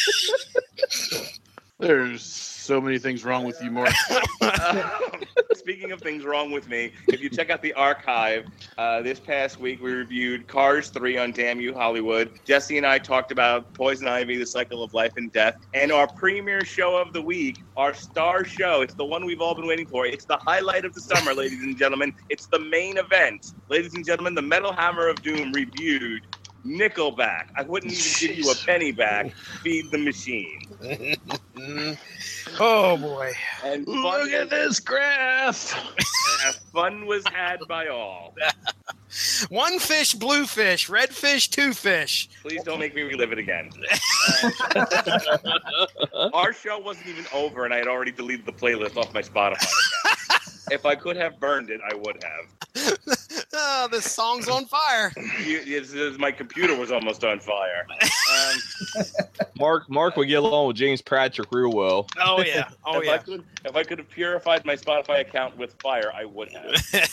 There's so many things wrong with you, Mark. Speaking of things wrong with me, if you check out the archive, this past week we reviewed Cars 3 on Damn You Hollywood. Jesse and I talked about Poison Ivy, The Cycle of Life and Death, and our premiere show of the week, our star show. It's the one we've all been waiting for. It's the highlight of the summer, ladies and gentlemen. It's the main event. Ladies and gentlemen, the Metal Hammer of Doom reviewed Nickelback. I wouldn't even give you a penny back. Feed the Machine. Oh boy! And look at this graph. Fun was had by all. One fish, blue fish, red fish, two fish. Please don't make me relive it again. Our show wasn't even over, and I had already deleted the playlist off my Spotify account. If I could have burned it, I would have. Oh, this song's on fire. My computer was almost on fire. Mark would get along with James Patrick real well. Oh yeah. Oh yeah. If I could have purified my Spotify account with fire, I would have.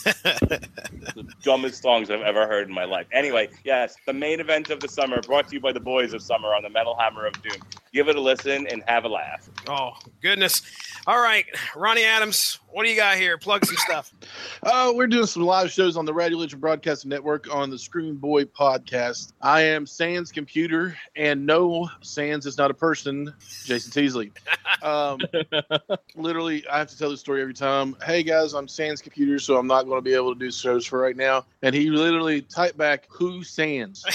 The dumbest songs I've ever heard in my life. Anyway, yes, the main event of the summer, brought to you by the Boys of Summer on the Metal Hammer of Doom. Give it a listen and have a laugh. Oh goodness! All right, Ronnie Adams, what do you got here? Plug some stuff. We're doing some live shows on the Radio Legend Broadcasting Network on the Screaming Boy podcast. I am Sans Computer, and no, Sans is not a person, Jason Teasley. Literally, I have to tell this story every time. Hey guys, I'm Sans Computer, so I'm not going to be able to do shows for right now. And he literally typed back, "Who Sans?"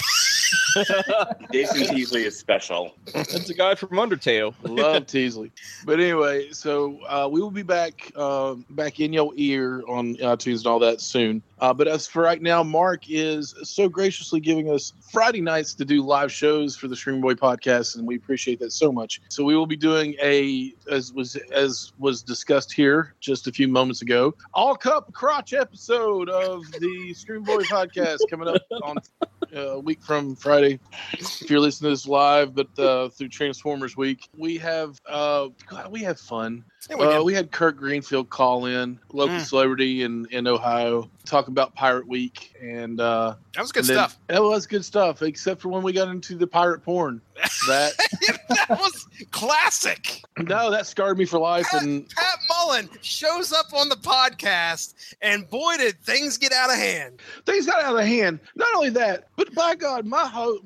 Jason Teasley is special. That's a guy from Undertale. Love Teasley. But anyway, so we will be back in your ear on iTunes and all that soon. But as for right now, Mark is so graciously giving us Friday nights to do live shows for the Screaming Boy podcast, and we appreciate that so much. So we will be doing as was discussed here just a few moments ago, all cup crotch episode of the Screaming Boy podcast coming up on a week from Friday. If you're listening to this live, but through Transformers Week, we have fun. Yeah, we had Kurt Greenfield call in, local celebrity in Ohio, talk about Pirate Week, and that was good stuff. It was good stuff, except for when we got into the pirate porn. That was classic. No, that scarred me for life. And Pat Mullen shows up on the podcast, and boy, did things get out of hand. Things got out of hand. Not only that, but by God, my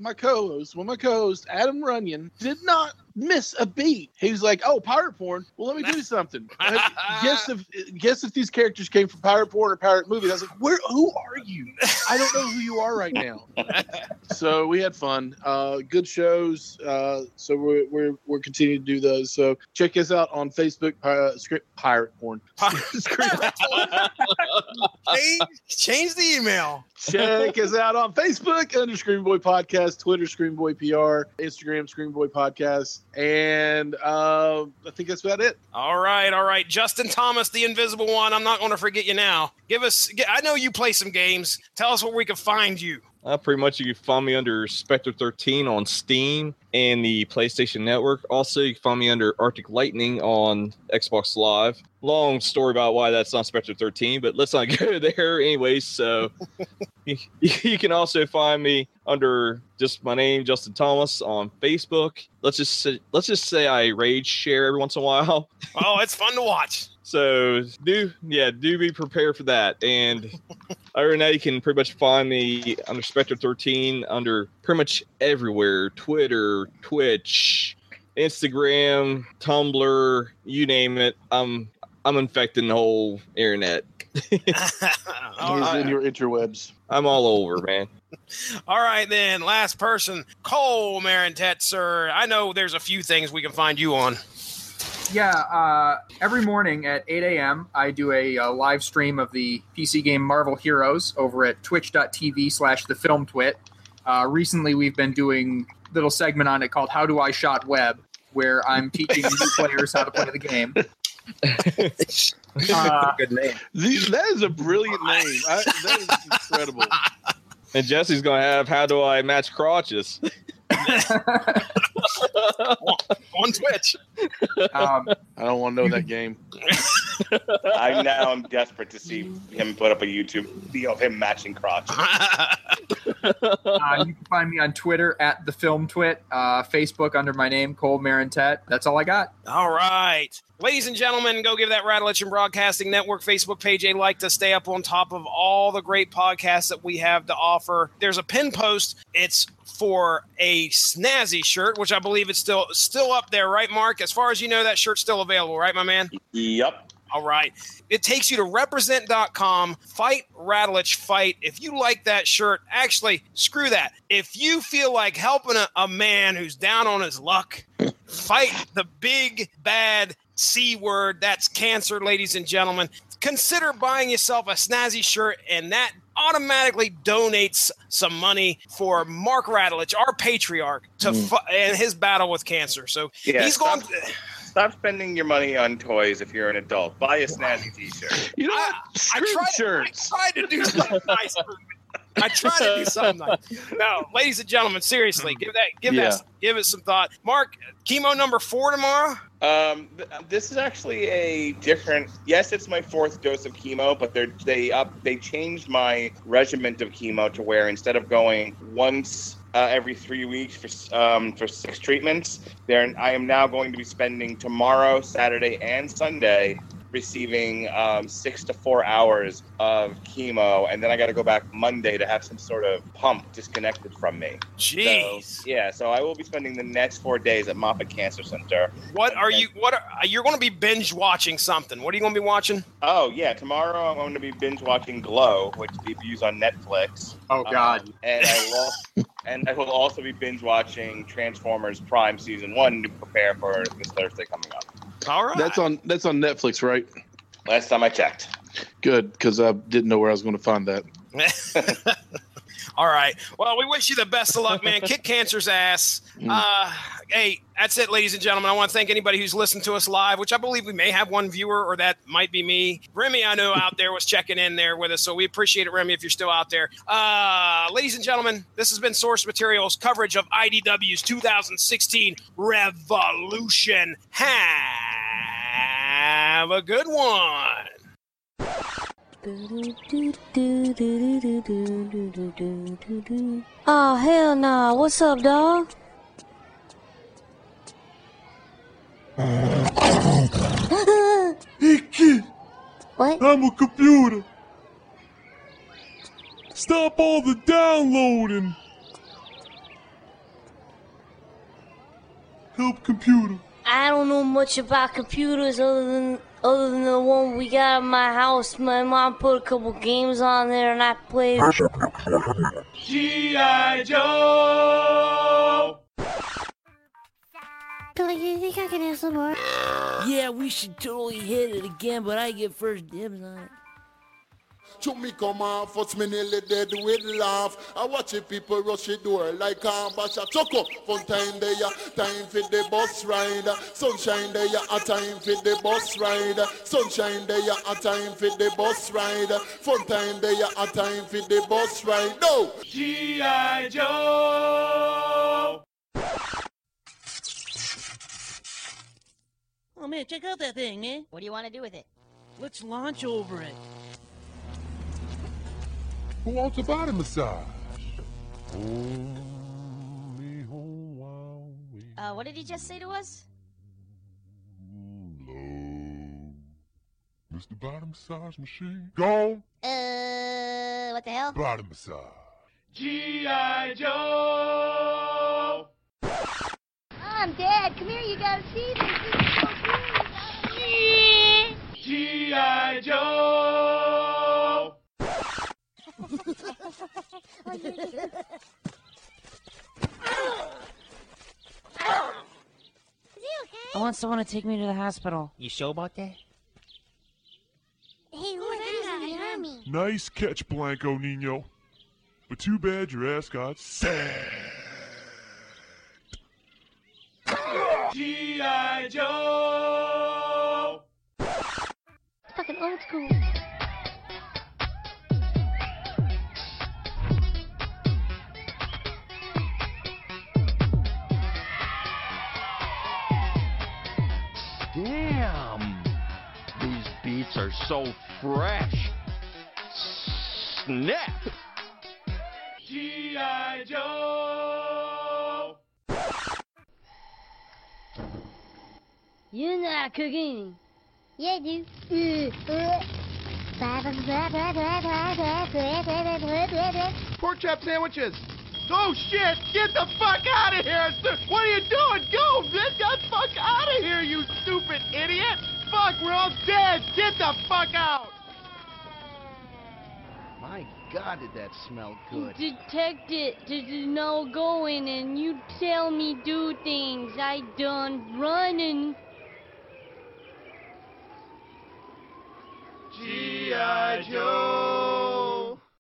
co-host Adam Runyon did not miss a beat. He was like, "Oh, pirate porn. Well, let me do something. Guess if these characters came from pirate porn or pirate movies." I was like, "Who are you? I don't know who you are right now." So we had fun. Good shows. So we're continuing to do those. So check us out on Facebook. Pirate porn. Change the email. Check us out on Facebook under Screamboy Podcast, Twitter Screamboy PR, Instagram Screamboy Podcast, and I think that's about it. All right. Justin Thomas, the Invisible One. I'm not going to forget you now. I know you play some games. Tell us where we can find you. Pretty much you can find me under Spectre 13 on Steam and the PlayStation Network. Also, you can find me under Arctic Lightning on Xbox Live. Long story about why that's not Spectre 13, but let's not go there anyway. So you can also find me under just my name, Justin Thomas, on Facebook. Let's just say I rage share every once in a while. Oh, it's fun to watch. So do be prepared for that. And other than that, you can pretty much find me under Spectre 13 under pretty much everywhere: Twitter, Twitch, Instagram, Tumblr, you name it. I'm infecting the whole internet. He's in your interwebs. I'm all over, man. All right, then. Last person, Cole Marintet, sir. I know there's a few things we can find you on. Yeah, every morning at 8 a.m., I do a live stream of the PC game Marvel Heroes over at twitch.tv/thefilmtwit. Recently, we've been doing a little segment on it called How Do I Shot Web, where I'm teaching new players how to play the game. Good name. That is a brilliant name. That is incredible. And Jesse's going to have How Do I Match Crotches? On Twitch. I don't want to know that game. I'm desperate to see him put up a YouTube video of him matching crotch. You can find me on Twitter at @thefilmtwit, Facebook under my name, Cole Marintet. That's all I got. All right. Ladies and gentlemen, go give that Radulich Broadcasting Network Facebook page a like to stay up on top of all the great podcasts that we have to offer. There's a pin post. It's for a snazzy shirt, which I believe it's still up there, right, Mark? As far as you know, that shirt's still available, right, my man? Yep. All right. It takes you to represent.com, fight Radulich, fight. If you like that shirt, actually, screw that. If you feel like helping a man who's down on his luck, fight the big, bad C word. That's cancer, ladies and gentlemen. Consider buying yourself a snazzy shirt, and that automatically donates some money for Mark Radulich, our patriarch, in his battle with cancer. So he's going to... Stop spending your money on toys if you're an adult. Buy a snazzy t-shirt. You know what? I tried to do something nice. I tried to do something nice. No, ladies and gentlemen, seriously, give it some thought. Mark, chemo number 4 tomorrow? This is actually a different. Yes, it's my 4th dose of chemo, but they changed my regimen of chemo to where instead of going once every 3 weeks for 6 treatments, I am now going to be spending tomorrow, Saturday, and Sunday receiving 6 to 4 hours of chemo, and then I got to go back Monday to have some sort of pump disconnected from me. Jeez. So I will be spending the next 4 days at Moffitt Cancer Center. You're going to be binge watching something? What are you going to be watching? Oh yeah, tomorrow I'm going to be binge watching Glow, which debuts on Netflix. Oh God. And I will also be binge watching Transformers Prime Season 1 to prepare for this Thursday coming up. All right. That's on Netflix, right? Last time I checked. Good, because I didn't know where I was going to find that. All right. Well, we wish you the best of luck, man. Kick cancer's ass. Hey, that's it, ladies and gentlemen. I want to thank anybody who's listened to us live, which I believe we may have one viewer, or that might be me. Remy, I know out there, was checking in there with us, so we appreciate it, Remy, if you're still out there. Ladies and gentlemen, this has been Source Materials coverage of IDW's 2016 Revolution. Have a good one. Oh, hell nah. What's up, dog? Hey, kid. What? I'm a computer. Stop all the downloading. Help computer. I don't know much about computers other than the one we got in my house. My mom put a couple games on there and I played. G.I. Joe! Billy, you think I can have some more? Yeah, we should totally hit it again, but I get first dibs on it. To me come off, what's me nearly dead with laugh. I watch the people rush the door like a bash a chuckle. Fun time there, time for the bus ride. Sunshine there, a time for the bus ride. Sunshine there, a time for the bus ride. Fun time there, a time for the bus ride. No! G.I. Joe! Oh man, check out that thing, man. What do you want to do with it? Let's launch over it. Who wants a body massage? What did he just say to us? Mr. Body Massage Machine. Gone. What the hell? Body massage. G.I. Joe! Dad, come here, you gotta see this. This is so cool. G.I. Joe! I want someone to take me to the hospital. You sure about that? Hey, who's that in the army? Nice catch, Blanco Nino. But too bad your ass got sacked. G.I. Joe! It's fucking old school. Damn! These beats are so fresh. Snap! G.I. Joe! You're not cooking. Yeah, dude. Pork chop sandwiches. Oh shit! Get the fuck out of here! What are you doing? Go! Get the fuck out of here, you stupid idiot! Fuck, we're all dead! Get the fuck out! My God, did that smell good? Detective, did you know going and you tell me do things I done running. G.I. Joe!